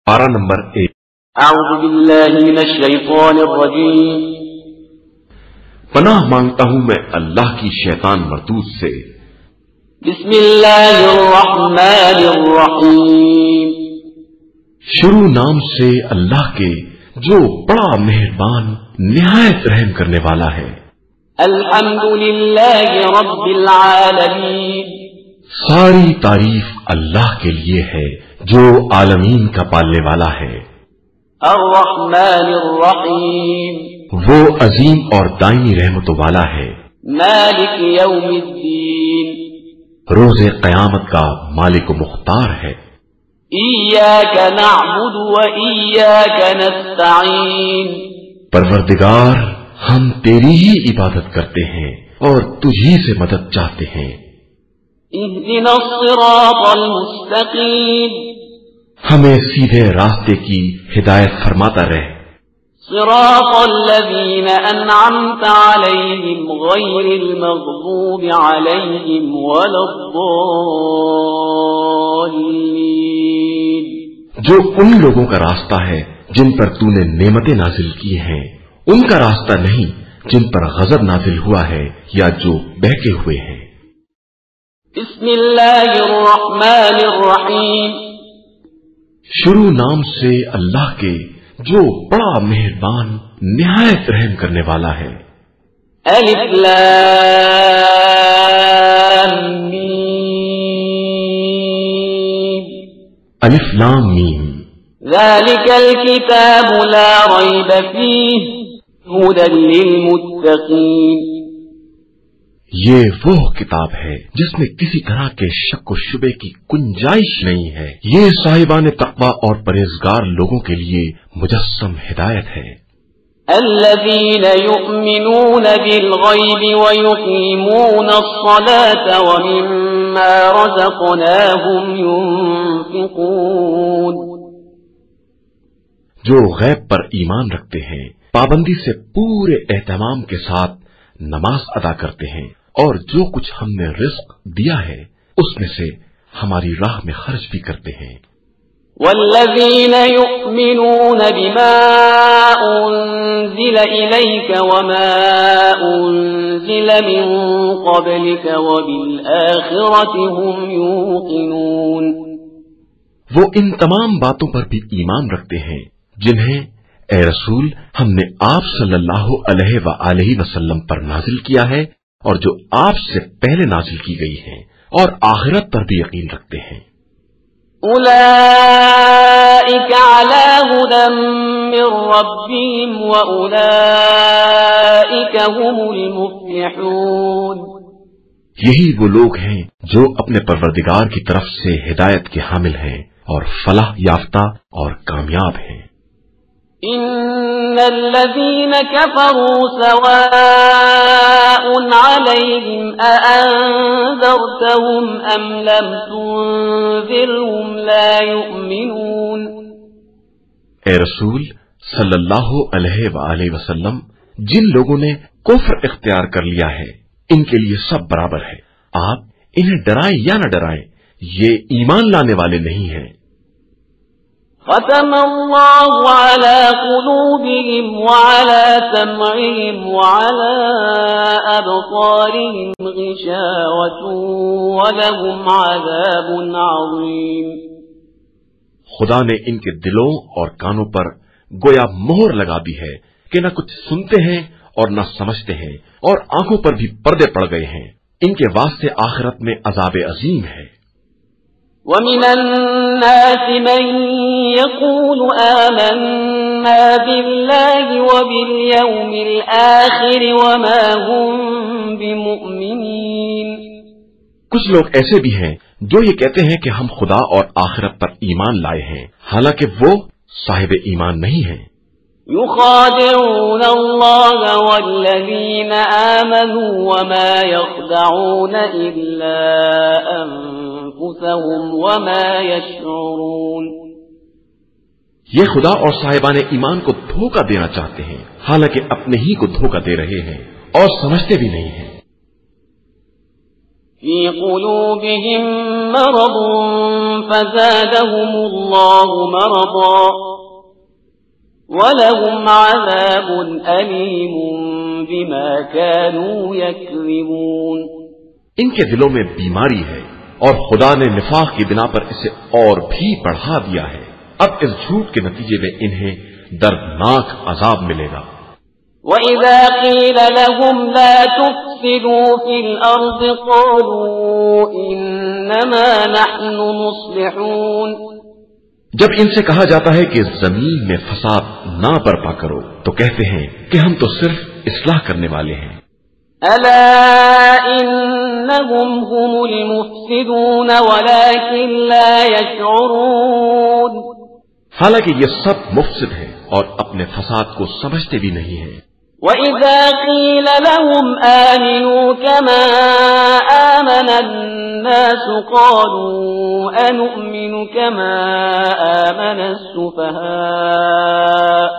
पारा नंबर 1। अऊज़ु बिल्लाहि मिनश शैतानिर रजीम। पनाह मांगता हूँ मैं अल्लाह की शैतान मरदूद से। बिस्मिल्लाहिर रहमानिर रहीम। शुरू नाम से अल्लाह के जो बड़ा मेहरबान निहायत रहम करने वाला है। अल्हम्दुलिल्लाहि रब्बिल आलमीन। सारी तारीफ अल्लाह के लिए है जो आलमीन का पालने वाला है। अर्रहमानिर रहीम। वो अजीम और दायमी रहमतों वाला है। मालिक यौमिद्दीन। रोज़े क़यामत का मालिक मुख्तार है। इय्याका नअबुदु व इय्याका नस्तईन। परवरदिगार हम तेरी ही इबादत करते हैं और तुझी से मदद चाहते हैं। इहदिनस सिरातल मुस्तकीम। हमें सीधे रास्ते की हिदायत फरमाता रहे। सिरातल लज़ीना अनअमता अलैहिम गैरिल मग़ज़ूबि अलैहिम वलद्दाल्लीन। जो उन लोगों का रास्ता है जिन पर तूने नेमतें नाजिल की हैं, उनका रास्ता नहीं जिन पर गजब नाजिल हुआ है या जो बहके हुए हैं। बिस्मिल्लाहिर रहमानिर रहीम। शुरू नाम से अल्लाह के जो बड़ा मेहरबान निहायत रहम करने वाला है। अलिफ लाम मीम। अलिफ लाम मीम। ज़ालिकल किताबु ला रैब फीह हुदल लिलमुत्तक़ीन। ये वो किताब है जिसमें किसी तरह के शक व शुबे की गुंजाइश नहीं है। ये साहिबान तक़वा और परहेजगार लोगों के लिए मुजस्सम हिदायत है। अल्लज़ीन युमिनून बिल गैबि व युक़ीमून अस्सलात व मिम्मा रज़क़नाहुम युनफ़िक़ून। जो गैब पर ईमान रखते हैं, पाबंदी से पूरे एहतमाम के साथ नमाज अदा करते हैं और जो कुछ हमने रिज़्क़ दिया है उसमें से हमारी राह में खर्च भी करते हैं। वल्लज़ीन युमिनून बिमा उन्ज़िल इलैक वमा उन्ज़िल मिन क़ब्लिक व बिल आखिरति हुम यूक़िनून। वो इन तमाम बातों पर भी ईमान रखते हैं जिन्हें ए रसूल हमने आप सल्लल्लाहु अलैहि व आलिहि वसल्लम पर नाजिल किया है और जो आपसे पहले नाजिल की गई हैं, और आखिरत पर भी यकीन रखते हैं। उलाइका अला हुदम मिर रब्बिहिम व उलाइका हुमुल मुफ्लिहून। यही वो लोग हैं जो अपने परवरदिगार की तरफ से हिदायत के हामिल हैं और फलाह याफ्ता और कामयाब हैं। इन्नल्लज़ीन कफ़रू सवाउन अलैहिम अअंज़रतहुम अम लम तुनज़िरहुम ला युमिनून। ए रसूल सल्लल्लाहु अलैहि वसल्लम, जिन लोगों ने कुफ्र इख्तियार कर लिया है इनके लिए सब बराबर है। आप इन्हें डराएं या न डराएं, ये ईमान लाने वाले नहीं हैं। ख़तमल्लाहु अला क़ुलूबिहिम व अला समइहिम व अला अबसारिहिम ग़िशावतुन व लहुम अज़ाबुन अज़ीम। खुदा ने इनके दिलों और कानों पर गोया मोहर लगा दी है कि न कुछ सुनते हैं और न समझते हैं, और आंखों पर भी पर्दे पड़ गए हैं। इनके वास्ते आखिरत में अज़ाब अज़ीम है। वमिनन नासि मन यक़ूलु आमन्ना बिल्लाहि व बिल यौमिल आखिर व मा हुम बिमुमिनीन। कुछ लोग ऐसे भी हैं जो ये कहते हैं कि हम खुदा और आखिरत पर ईमान लाए हैं, हालांकि वो साहिब ईमान नहीं हैं। युखादिऊन अल्लाह वल्लज़ीना आमनू व मा यख़दऊन इल्ला अंफुसहुम व मा यशऊरून। ये खुदा और साहिबान ईमान को धोखा देना चाहते हैं, हालांकि अपने ही को धोखा दे रहे हैं और समझते भी नहीं हैं। في قلوبهم مرض فزادهم الله مرضا ولهم عذاب أليم بما كانوا يكذبون. ان کے دلوں میں بیماری ہے اور خدا نے نفاق کی بنا پر اسے اور بھی بڑھا دیا ہے. اب اس جھوٹ کے نتیجے میں انہیں دردناک عذاب ملے گا. وَإِذَا قِيلَ لَهُمْ لَا تُفْسِدُوا فِي الْأَرْضِ قَالُوا إِنَّمَا نَحْنُ مُصْلِحُونَ. جب ان سے کہا جاتا ہے کہ زمین میں فساد نہ برپا کرو تو کہتے ہیں کہ ہم تو صرف اصلاح کرنے والے ہیں. أَلَا إِنَّهُمْ هُمُ الْمُفْسِدُونَ وَلَكِنْ لَا يَشْعُرُونَ. حالانکہ یہ سب مفسد ہیں اور اپنے فساد کو سمجھتے بھی نہیں ہیں. وَإِذَا قِيلَ لَهُمْ آمِنُوا كَمَا آمَنَ النَّاسُ قَالُوا أَنُؤْمِنُ كَمَا آمَنَ السُّفَهَاءُ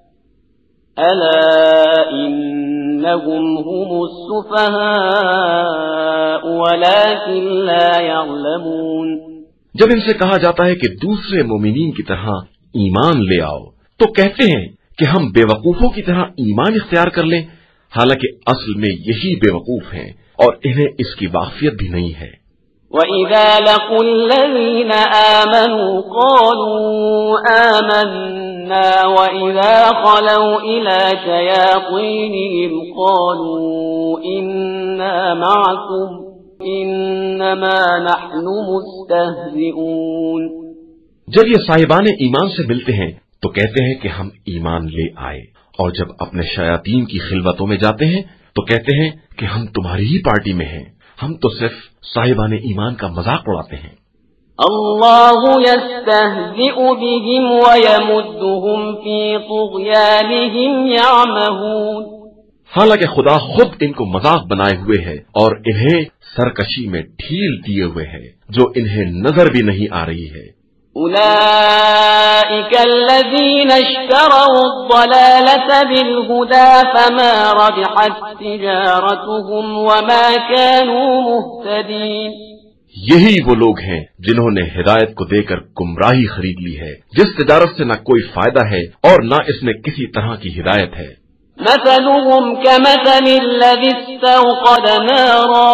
أَلَا إِنَّهُمْ هُمُ السُّفَهَاءُ وَلَكِنْ لَا يَعْلَمُونَ. جب ان سے کہا جاتا ہے کہ دوسرے مومنین کی طرح ایمان لے آؤ تو کہتے ہیں کہ ہم بے وقوفوں کی طرح ایمان اختیار کر لیں، حالانکہ اصل میں یہی بے وقوف ہیں اور انہیں اس کی واقفیت بھی نہیں ہے. وَإِذَا لَقُوا الَّذِينَ آمَنُوا قَالُوا آمَنَّا وَإِذَا خَلَوْا إِلَى شَيَاطِينِهِمْ قَالُوا إِنَّا مَعَكُمْ إِنَّمَا نَحْنُ مُسْتَهْزِئُونَ. جب یہ صاحبان ایمان سے ملتے ہیں تو کہتے ہیں کہ ہم ایمان لے آئے، اور جب اپنے شیاطین کی خلوتوں میں جاتے ہیں تو کہتے ہیں کہ ہم تمہاری ہی پارٹی میں ہیں، ہم تو صرف صاحبان ایمان کا مذاق اڑاتے ہیں. اللہ یستہزئ بہم ویمدہم فی طغیانہم یعمہون. حالانکہ خدا خود ان کو مذاق بنائے ہوئے ہے اور انہیں سرکشی میں ڈھیل دیے ہوئے ہے جو انہیں نظر بھی نہیں آ رہی ہے. أولئك الذين اشتروا الضلالة بالهدى فما ربحت تجارتهم وما كانوا مهتدين. یہی وہ لوگ ہیں جنہوں نے ہدایت کو دے کر گمراہی خرید لی ہے، جس تجارت سے نہ کوئی فائدہ ہے اور نہ اس میں کسی طرح کی ہدایت ہے. مثلهم كمثل الذي استوقد نارا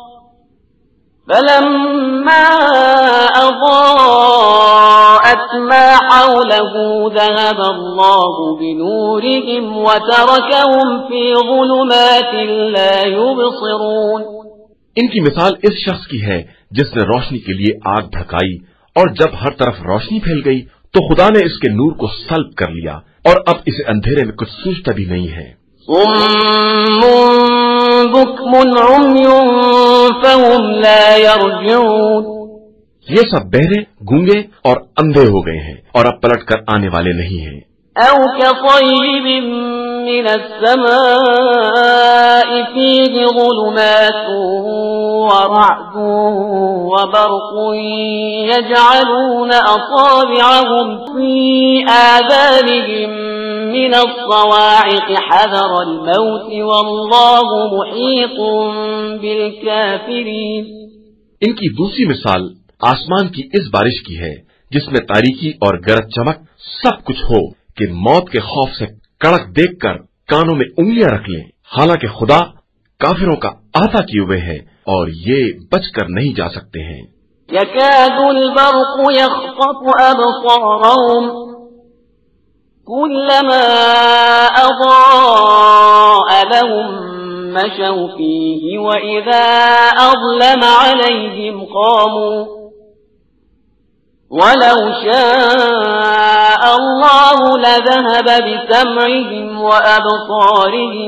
فلما أضاءت ما حوله ذهب الله بنورهم وتركهم في ظلمات لا يبصرون. ان کی مثال اس شخص کی ہے جس نے روشنی کے لیے آگ بھڑکائی اور جب ہر طرف روشنی پھیل گئی تو خدا نے اس کے نور کو سلب کر لیا اور اب اسے اندھیرے میں کچھ سوچتا بھی نہیں ہے. بكم عمي فهم لا يرجعون. یہ سب بہرے، گونگے اور اندھے ہو گئے ہیں اور اب پلٹ کر آنے والے نہیں ہیں. أو كصيب من السماء فيه ظلمات ورعد وبرق يجعلون أصابعهم في آذانهم من الصواعق حذر الموت والله محيط بالكافرين. ان کی دوسری مثال آسمان کی اس بارش کی ہے جس میں تاریکی اور گرج چمک سب کچھ ہو کہ موت کے خوف سے کڑک دیکھ کر کانوں میں انگلیاں رکھ لیں، حالانکہ خدا کافروں کا احاطہ کیے ہوئے ہے اور یہ بچ کر نہیں جا سکتے ہیں. يكاد البرق يخطف أبصارهم كلما أضاء لهم مشوا فيه وإذا أظلم عليهم قاموا ولو شاء الله لذهب بسمعهم وأبصارهم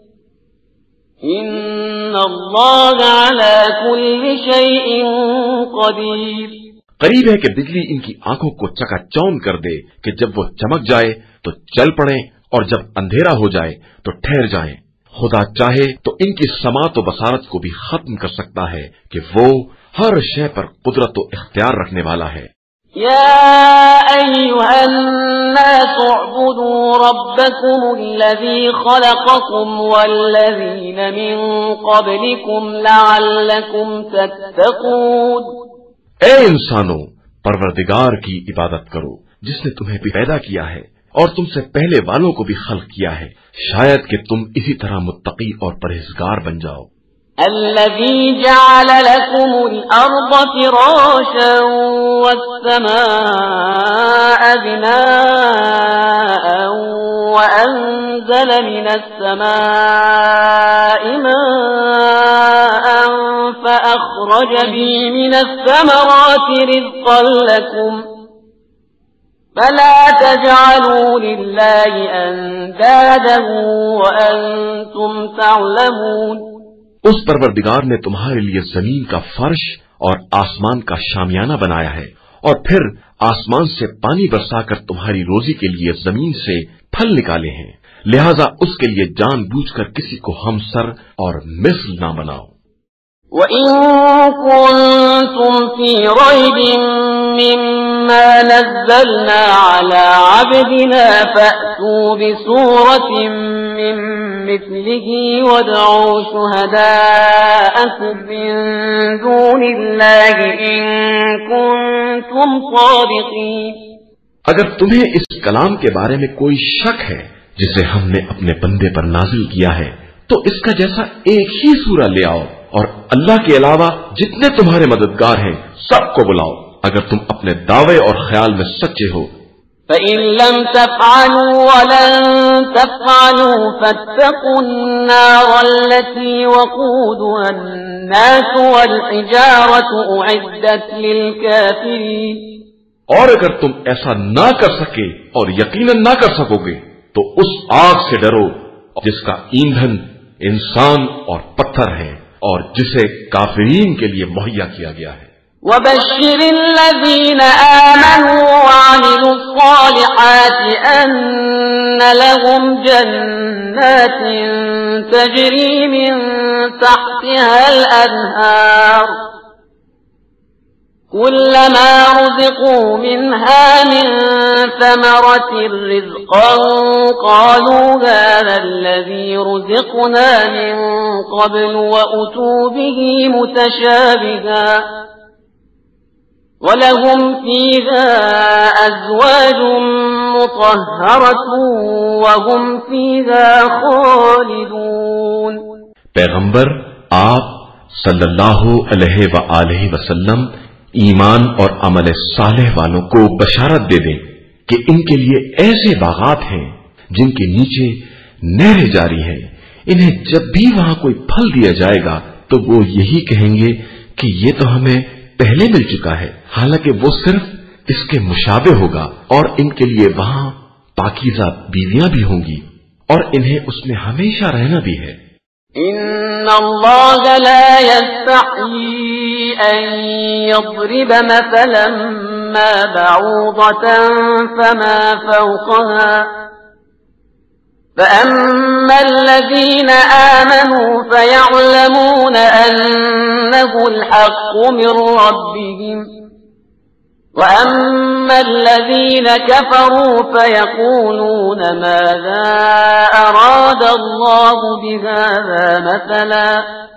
إن الله على كل شيء قدير. قریب ہے کہ بجلی ان کی آنکھوں کو چکا چوند کر دے کہ جب وہ چمک جائے تو چل پڑیں اور جب اندھیرا ہو جائے تو ٹھہر جائیں. خدا چاہے تو ان کی سماعت و بصارت کو بھی ختم کر سکتا ہے کہ وہ ہر شے پر قدرت و اختیار رکھنے والا ہے. يا أيها الناس اعبدوا ربكم الذي خلقكم والذين من قبلكم لعلكم تتقون. اے انسانوں، پروردگار کی عبادت کرو جس نے تمہیں بھی پیدا کیا ہے اور تم سے پہلے والوں کو بھی خلق کیا ہے، شاید کہ تم اسی طرح متقی اور پرہیزگار بن جاؤ. الذي جعل لكم الأرض فراشا والسماء بناء وأنزل من السماء ماء فأخرج به من الثمرات رزقا لكم فلا تجعلوا لله أندادا وأنتم تعلمون. اس پروردگار نے تمہارے لیے زمین کا فرش اور آسمان کا شامیانہ بنایا ہے اور پھر آسمان سے پانی برسا کر تمہاری روزی کے لیے زمین سے پھل نکالے ہیں، لہذا اس کے لیے جان بوجھ کر کسی کو ہمسر اور مثل نہ بناؤ. وَإِن كُنتُمْ فِي رَيْبٍ مِّمَّا نَزَّلْنَا عَلَىٰ عَبْدِنَا فَأْتُوا بِسُورَةٍ مِّن مِّثْلِهِ وَادْعُوا شُهَدَاءَكُم مِّن دُونِ اللَّهِ إِن كُنتُمْ صَادِقِينَ. اگر تمہیں اس کلام کے بارے میں کوئی شک ہے جسے ہم نے اپنے بندے پر نازل کیا ہے تو اس کا جیسا ایک ہی سورہ لے آؤ اور اللہ کے علاوہ جتنے تمہارے مددگار ہیں سب کو بلاؤ اگر تم اپنے دعوے اور خیال میں سچے ہو. فَإِن لَّمْ تَفْعَلُوا وَلَن تَفْعَلُوا فَاتَّقُوا النَّارَ الَّتِي وَقُودُهَا النَّاسُ وَالْحِجَارَةُ أُعِدَّتْ لِلْكَافِرِينَ. اور اگر تم ایسا نہ کر سکے اور یقیناً نہ کر سکو گے تو اس آگ سے ڈرو جس کا ایندھن انسان اور پتھر ہے اور جسے کافرین کے لیے مہیا کیا گیا ہے. وَبَشِّرِ الَّذِينَ آمَنُوا وَعَمِلُوا الصَّالِحَاتِ أَنَّ لَهُمْ جَنَّاتٍ تَجْرِي مِن تَحْتِهَا الْأَنْهَارُ كُلَّمَا رُزِقُوا مِنْهَا مِن ثَمَرَةٍ رِّزْقًا قَالُوا هَٰذَا الَّذِي رُزِقْنَا مِن قَبْلُ وَأُتُوا بِهِ مُتَشَابِهًا وَلَهُمْ فِيهَا أَزْوَاجٌ مُّطَهَّرَةٌ وَهُمْ فِيهَا خَالِدُونَ. پیغمبر آپ صلی اللہ علیہ وآلہ وسلم ایمان اور عمل صالح والوں کو بشارت دے دیں کہ ان کے لیے ایسے باغات ہیں جن کے نیچے نہریں جاری ہیں. انہیں جب بھی وہاں کوئی پھل دیا جائے گا تو وہ یہی کہیں گے کہ یہ تو ہمیں پہلے مل چکا ہے، حالانکہ وہ صرف اس کے مشابہ ہوگا اور ان کے لیے وہاں پاکیزہ بیویاں بھی ہوں گی اور انہیں اس میں ہمیشہ رہنا بھی ہے. إن الله لا يستحيي أن يضرب مثلا ما بعوضة فما فوقها فأما الذين آمنوا فيعلمون أنه الحق من ربهم وَأَمَّا الَّذِينَ كَفَرُوا فَيَقُولُونَ مَاذَا أَرَادَ اللَّهُ بِهَذَا مَثَلًا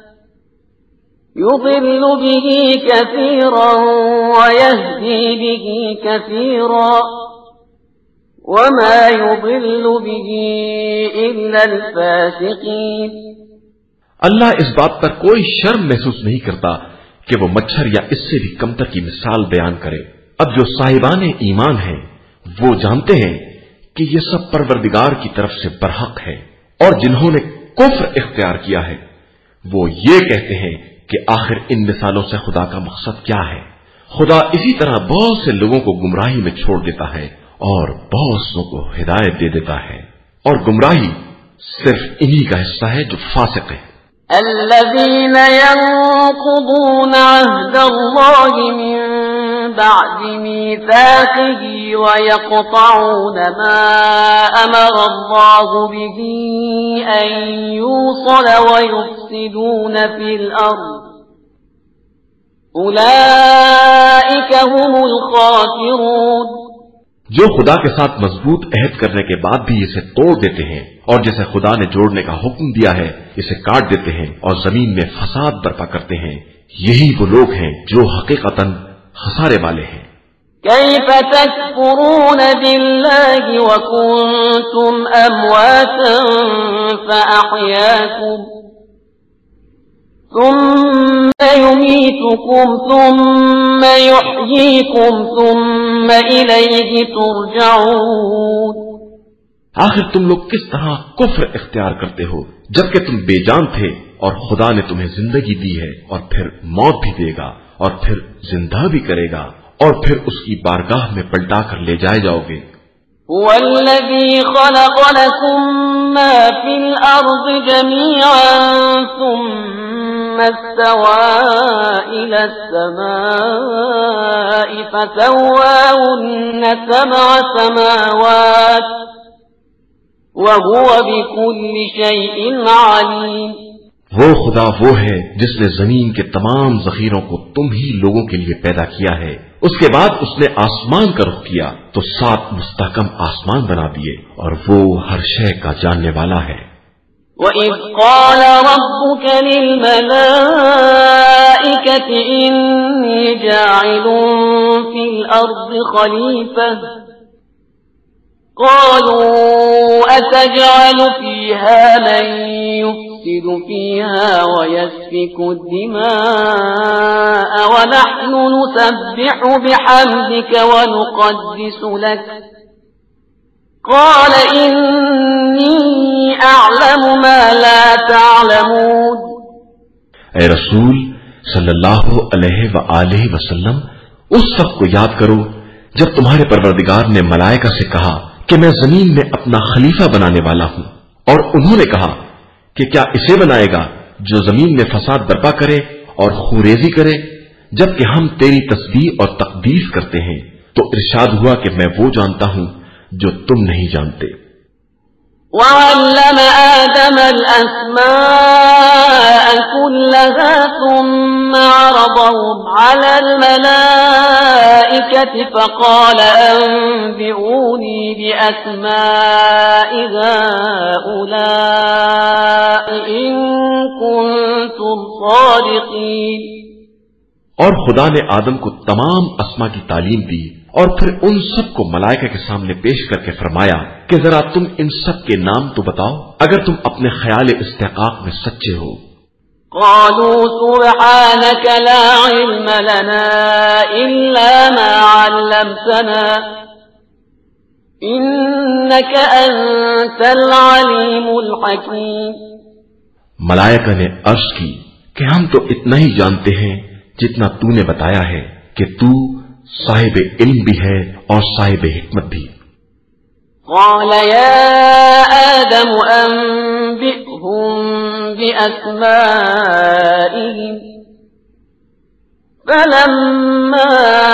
يُضِلُّ بِهِ كَثِيرًا وَيَهْدِي بِهِ كَثِيرًا وَمَا يُضِلُّ بِهِ إِلَّا الْفَاسِقِينَ. اللہ اس بات پر کوئی شرم محسوس نہیں کرتا کہ وہ مچھر یا اس سے بھی کمتر کی مثال بیان کرے. اب جو صاحبان ایمان ہیں وہ جانتے ہیں کہ یہ سب پروردگار کی طرف سے برحق ہے، اور جنہوں نے کفر اختیار کیا ہے وہ یہ کہتے ہیں کہ آخر ان مثالوں سے خدا کا مقصد کیا ہے. خدا اسی طرح بہت سے لوگوں کو گمراہی میں چھوڑ دیتا ہے اور بہت سو کو ہدایت دے دیتا ہے، اور گمراہی صرف انہی کا حصہ ہے جو فاسق ہے. الذين ينقضون عهد الله من بعد ميثاقه ويقطعون ما أمر الله به أن يوصل ويفسدون في الأرض أولئك هم الخاسرون. جو خدا کے ساتھ مضبوط عہد کرنے کے بعد بھی اسے توڑ دیتے ہیں اور جسے خدا نے جوڑنے کا حکم دیا ہے اسے کاٹ دیتے ہیں اور زمین میں فساد برپا کرتے ہیں، یہی وہ لوگ ہیں جو حقیقتاً خسارے والے ہیں۔ كيف تكفرون بالله وكنتم أمواتا فأحياكم ثم يميتكم ثم يحييكم ثم إليه ترجعون۔ آخر تم لوگ کس طرح کفر اختیار کرتے ہو جبکہ تم بے جان تھے اور خدا نے تمہیں زندگی دی ہے اور پھر موت بھی دے گا اور پھر زندہ بھی کرے گا اور پھر اس کی بارگاہ میں پلٹا کر لے جائے جاؤ گے۔ هو الذي خلق لكم ما في الأرض جميعا ثم استوى إلى السماء فسواهن 7 سماوات وهو بكل شيء عليم۔ وہ خدا وہ ہے جس نے زمین کے تمام ذخیروں کو تم ہی لوگوں کے لیے پیدا کیا ہے، اس کے بعد اس نے آسمان کا رخ کیا تو 7 مستحکم آسمان بنا دیے اور وہ ہر شے کا جاننے والا ہے۔ وَإِذْ قَالَ رَبُّكَ لِلْمَلَائِكَةِ إِنِّي جَاعِلٌ فِي الْأَرْضِ خَلِيفَةً قَالُوا أَتَجْعَلُ فِيهَا مَن يُفْسِدُ فِيهَا وَيَسْفِكُ الدِّمَاءَ وَنَحْنُ نُسَبِّحُ بِحَمْدِكَ وَنُقَدِّسُ لَكَ قَالَ إِنِّي أَعْلَمُ مَا لَا تَعْلَمُونَ۔ اے رسول صلی اللہ علیہ وآلہ وسلم، اس وقت کو یاد کرو جب تمہارے پروردگار نے ملائکہ سے کہا کہ میں زمین میں اپنا خلیفہ بنانے والا ہوں، اور انہوں نے کہا کہ کیا اسے بنائے گا جو زمین میں فساد برپا کرے اور خوریزی کرے، جبکہ ہم تیری تسبیح اور تقدیس کرتے ہیں۔ تو ارشاد ہوا کہ میں وہ جانتا ہوں جو تم نہیں جانتے۔ وَعَلَّمَ آدَمَ الْأَسْمَاءَ كُلَّهَا ثُمَّ عَرَضَهُمْ عَلَى الْمَلَائِكَةِ فَقَالَ أَنبِئُونِي بِأَسْمَاءِ هَؤُلَاءِ إِن كُنتُمْ صَادِقِينَ۔ اور خدا نے آدم کو تمام اسما کی تعلیم دی اور پھر ان سب کو ملائکہ کے سامنے پیش کر کے فرمایا کہ ذرا تم ان سب کے نام تو بتاؤ اگر تم اپنے خیال استحقاق میں سچے ہو۔ قالوا سبحانك لا علم لنا إلا ما علمتنا إنك أنت العليم الحكيم۔ ملائکہ نے عرض کی کہ ہم تو اتنا ہی جانتے ہیں جتنا تو نے بتایا ہے کہ تو صاحب علم بھی ہے اور صاحب حکمت بھی۔ قال يا آدم أنبئهم بأسمائهم فلما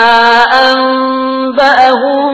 أنبأهم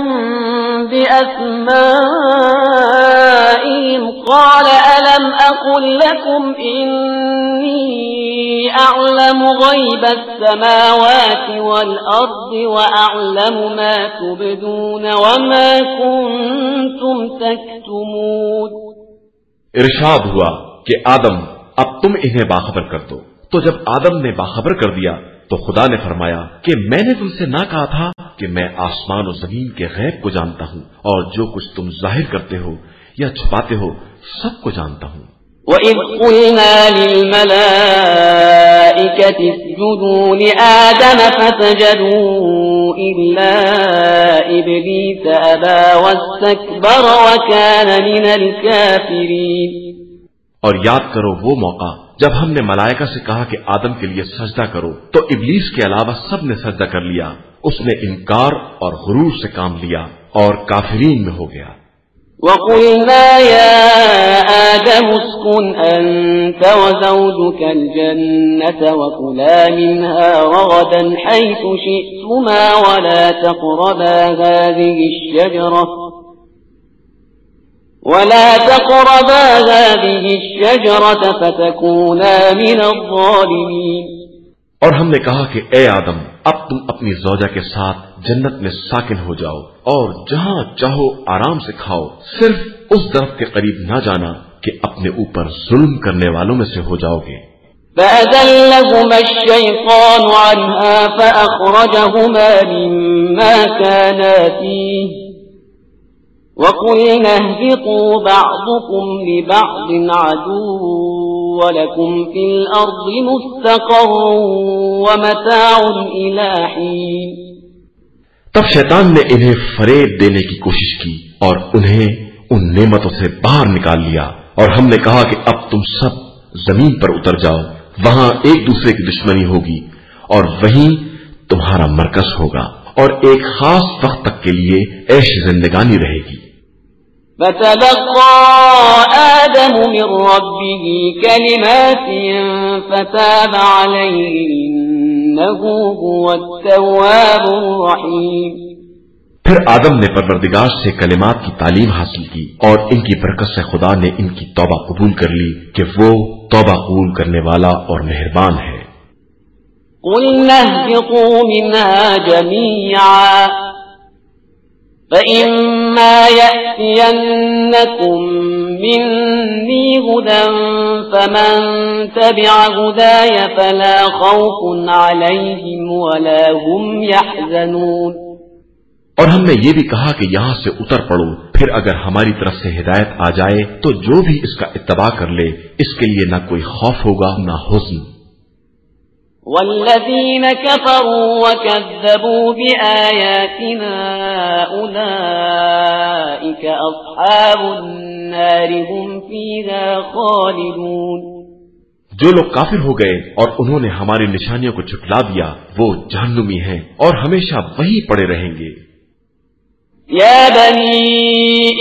بأسمائهم قال ألم أقل لكم إني أعلم غيب السماوات والأرض وأعلم ما تبدون وما كنتم تكتمون۔ ارشاد ہوا کہ آدم اب تم انہیں باخبر کر دو۔ تو جب آدم نے باخبر کر دیا تو خدا نے فرمایا کہ میں نے تم سے نہ کہا تھا کہ میں آسمان و زمین کے غیب کو جانتا ہوں اور جو کچھ تم ظاہر کرتے ہو یا چھپاتے ہو سب کو جانتا ہوں۔ وَإِذْ قُلْنَا لِلْمَلَائِكَةِ اسْجُدُوا لِآدَمَ فَسَجَدُوا إِلَّا إِبْلِيسَ أَبَى وَاسْتَكْبَرَ وَكَانَ مِنَ الْكَافِرِينَ۔ اور یاد کرو وہ موقع جب ہم نے ملائکہ سے کہا کہ آدم کے لیے سجدہ کرو تو ابلیس کے علاوہ سب نے سجدہ کر لیا، اس نے انکار اور غرور سے کام لیا اور کافرین میں ہو گیا۔ وَقُلْنَا يَا آدَمُ اسْكُنْ أَنْتَ وَزَوْجُكَ الْجَنَّةَ وَكُلَا مِنْهَا رَغَدًا حَيْثُ شِئْتُمَا وَلَا تَقْرَبَا هذه الشجرة فتكونا من الظالمين۔ اور ہم نے کہا کہ اے آدم اب تم اپنی زوجہ کے ساتھ جنت میں ساکن ہو جاؤ اور جہاں چاہو آرام سے کھاؤ، صرف اس درخت کے قریب نہ جانا کہ اپنے اوپر ظلم کرنے والوں میں سے ہو جاؤ گے۔ فأزلهما الشيطان عنها فأخرجهما مما كانا فيه وقلنا اهبطوا بعضكم لبعض عدو ولكم في الأرض مستقر ومتاع إلى حين۔ تب شیطان نے انہیں فریب دینے کی کوشش کی اور انہیں ان نعمتوں سے باہر نکال لیا، اور ہم نے کہا کہ اب تم سب زمین پر اتر جاؤ، وہاں ایک دوسرے کی دشمنی ہوگی اور وہیں تمہارا مرکز ہوگا اور ایک خاص وقت تک کے لیے عیش زندگانی رہے گی۔ فتلقى آدم من ربه كلمات فتاب عليه إنه هو التواب الرحيم۔ پھر آدم نے پروردگار سے کلمات کی تعلیم حاصل کی اور ان کی برکت سے خدا نے ان کی توبہ قبول کر لی کہ وہ توبہ قبول کرنے والا اور مہربان ہے۔ قُلْنَا اهْبِطُوا مِنْهَا جَمِيعًا فَإِمَّا يَأْتِيَنَّكُمْ مِنِّي هُدًى فَمَنْ تَبِعَ هُدَايَ فَلَا خَوْفٌ عَلَيْهِمْ وَلَا هُمْ يَحْزَنُونَ۔ اور ہم نے یہ بھی کہا کہ یہاں سے اتر پڑو، پھر اگر ہماری طرف سے ہدایت آ جائے تو جو بھی اس کا اتباع کر لے اس کے لیے نہ کوئی خوف ہوگا نہ حزن۔ والذین کفروا وکذبوا بآیاتنا اولئک اصحاب النار هم فیہا خالدون۔ جو لوگ کافر ہو گئے اور انہوں نے ہماری نشانیوں کو جھٹلا دیا وہ جہنمی ہیں اور ہمیشہ وہی پڑے رہیں گے۔ يا بني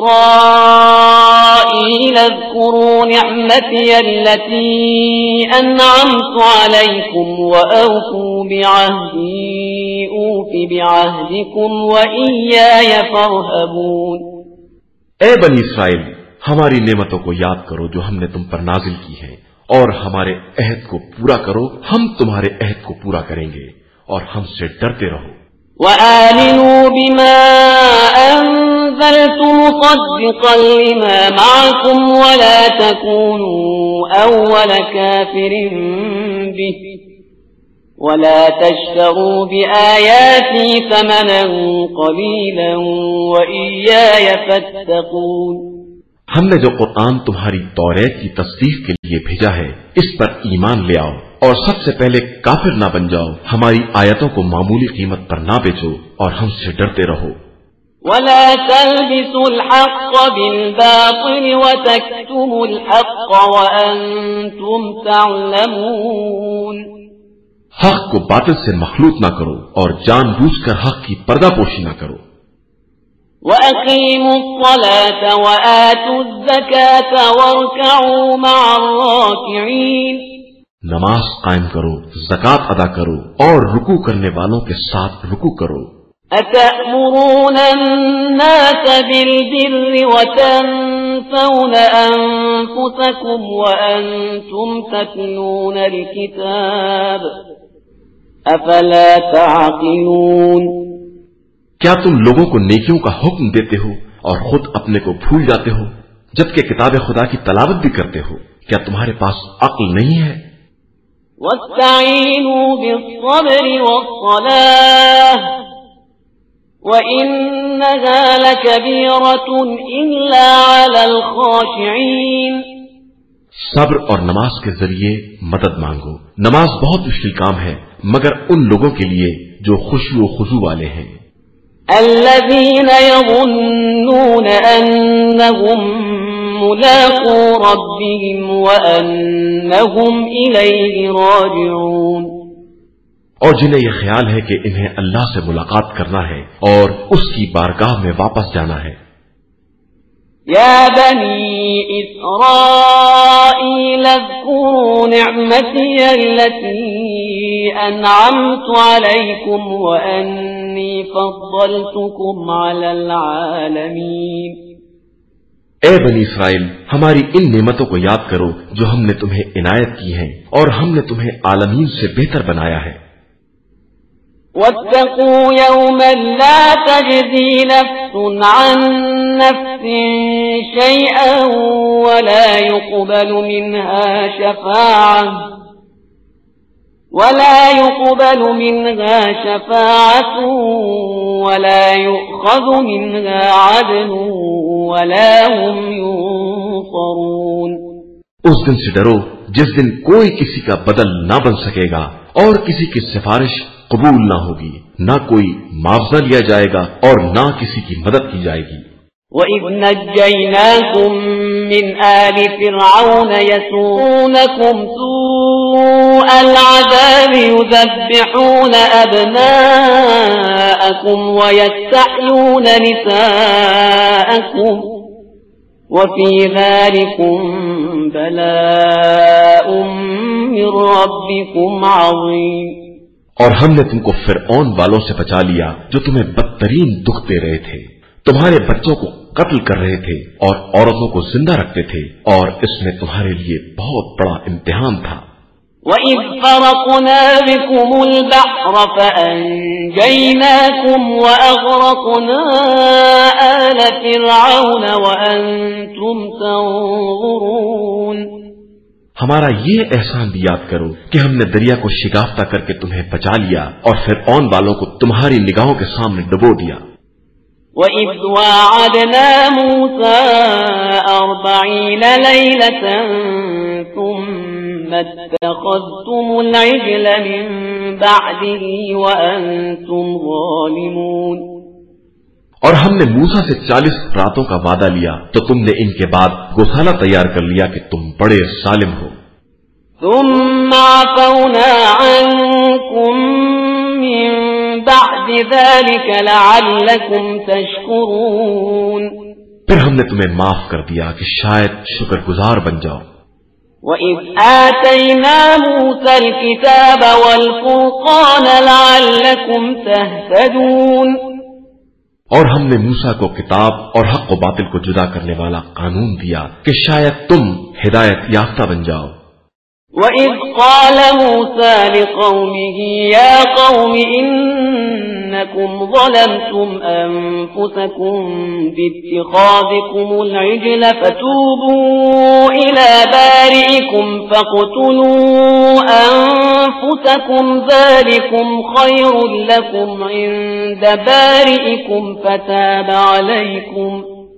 إسرائيل اذكروا نعمتي التي أنعمت عليكم وأوفوا بعهدي أوف بعهدكم وإياي فارهبون۔ اے بنی اسرائیل، ہماری نعمتوں کو یاد کرو جو ہم نے تم پر نازل کی ہیں اور ہمارے عہد کو پورا کرو، ہم تمہارے عہد کو پورا کریں گے اور ہم سے ڈرتے رہو۔ وآمنوا بما أنزلت مصدقا لما معكم ولا تكونوا أول كافر به ولا تشتروا بآياتي ثمنا قليلا وإياي فاتقون۔ ہم نے جو قرآن تمہاری توریت کی تصدیق کے لیے بھیجا ہے اس پر ایمان لے آؤ اور سب سے پہلے کافر نہ بن جاؤ، ہماری آیتوں کو معمولی قیمت پر نہ بیچو اور ہم سے ڈرتے رہو۔ ولا تلبسوا الحق بالباطل وتكتموا الحق وأنتم تعلمون۔ حق کو باطل سے مخلوط نہ کرو اور جان بوجھ کر حق کی پردہ پوشی نہ کرو۔ وَأَقِيمُوا الصَّلَاةَ وَآتُوا الزَّكَاةَ وَارْكَعُوا مَعَ الرَّاكِعِينَ۔ نماز قائم کرو، زکات ادا کرو اور رکوع کرنے والوں کے ساتھ رکوع کرو۔ أَتَأْمُرُونَ النَّاسَ بِالْبِرِّ وَتَنْسَوْنَ أَنفُسَكُمْ وَأَنْتُمْ تَتْلُونَ الْكِتَابَ أَفَلَا تَعْقِلُونَ۔ کیا تم لوگوں کو نیکیوں کا حکم دیتے ہو اور خود اپنے کو بھول جاتے ہو جبکہ کتاب خدا کی تلاوت بھی کرتے ہو؟ کیا تمہارے پاس عقل نہیں ہے؟ وَاسْتَعِينُوا بِالصَّبْرِ وَالصَّلَاةِ وَإِنَّهَا لَكَبِيرَةٌ إِلَّا عَلَى الْخَاشِعِينَ۔ صبر اور نماز کے ذریعے مدد مانگو۔ نماز بہت مشکل کام ہے مگر ان لوگوں کے لیے جو خشوع و خضوع والے ہیں۔ الذين يظنون أنهم ملاقو ربهم وأنهم إليه راجعون۔ اور جنہیں یہ خیال ہے کہ انہیں اللہ سے ملاقات کرنا ہے اور اس کی بارگاہ میں واپس جانا ہے۔ يا بني إسرائيل اذكروا نعمتي التي أنعمت عليكم وأني فضلتكم على العالمين۔ اے بنی اسرائیل، ہماری ان نعمتوں کو یاد کرو جو ہم نے تمہیں عنایت کی ہیں، اور ہم نے تمہیں عالمین سے بہتر بنایا ہے۔ واتقوا يوما لا تجزي نفس عن نفس شيئا ولا يقبل منها شفاعة ولا يؤخذ منها عدل ولا هم ينصرون۔ اس دن سے ڈرو جس دن کوئی کسی کا بدل نہ بن سکے گا اور کسی کی سفارش قبول نہ ہوگی، نہ کوئی معاوضہ لیا جائے گا اور نہ کسی کی مدد کی جائے گی۔ وَإِذْ نَجَّيْنَاكُمْ مِنْ آلِ فِرْعَوْنَ يَسُومُونَكُمْ سُوءَ الْعَذَابِ يُذَبِّحُونَ أَبْنَاءَكُمْ وَيَسْتَحْيُونَ نِسَاءَكُمْ وَفِي ذَلِكُمْ بَلَاءٌ مِّن رَّبِّكُمْ عَظِيمٌ۔ اور ہم نے تم کو فرعون والوں سے بچا لیا جو تمہیں بدترین دکھ دے رہے تھے، تمہارے بچوں کو قتل کر رہے تھے اور عورتوں کو زندہ رکھتے تھے، اور اس میں تمہارے لیے بہت بڑا امتحان تھا۔ وَإِذْ فَرَقْنَا بِكُمُ الْبَحْرَ فَأَنْجَيْنَاكُمْ وَأَغْرَقْنَا آلَ فِرْعَوْنَ وَأَنْتُمْ تَنظُرُونَ۔ ہمارا یہ احسان بھی یاد کرو کہ ہم نے دریا کو شگافتہ کر کے تمہیں بچا لیا اور فرعون والوں کو تمہاری نگاہوں کے سامنے ڈبو دیا۔ وَإِذْ وَاعَدْنَا مُوسَىٰ 40 لَيْلَةً ثُمَّ اتَّخَذْتُمُ الْعِجْلَ مِن بَعْدِهِ وَأَنْتُمْ ظَالِمُونَ۔ اور ہم نے موسیٰ سے 40 راتوں کا وعدہ لیا تو تم نے ان کے بعد گوسالہ تیار کر لیا کہ تم بڑے ظالم ہو۔ ثم عفونا عنكم من بعد ذلك لعلكم تشكرون۔ پھر ہم نے تمہیں معاف کر دیا کہ شاید شکر گزار بن جاؤ۔ وَإِذْ آتَيْنَا مُوسَى الْكِتَابَ وَالْفُرْقَانَ لَعَلَّكُمْ تَهْتَدُونَ۔ اور ہم نے موسیٰ کو کتاب اور حق و باطل کو جدا کرنے والا قانون دیا کہ شاید تم ہدایت یافتہ بن جاؤ۔ وَإِذْ قَالَ مُوسَى لِقَوْمِهِ يَا قَوْمِ إِنَّكُمْ ظَلَمْتُمْ أَنفُسَكُمْ بِاتِّخَاذِكُمُ الْعِجْلَ فَتُوبُوا إِلَى بَارِئِكُمْ فَاقْتُلُوا أَنفُسَكُمْ ذَلِكُمْ خَيْرٌ لَكُمْ عِندَ بَارِئِكُمْ فَتَابَ عَلَيْكُمْ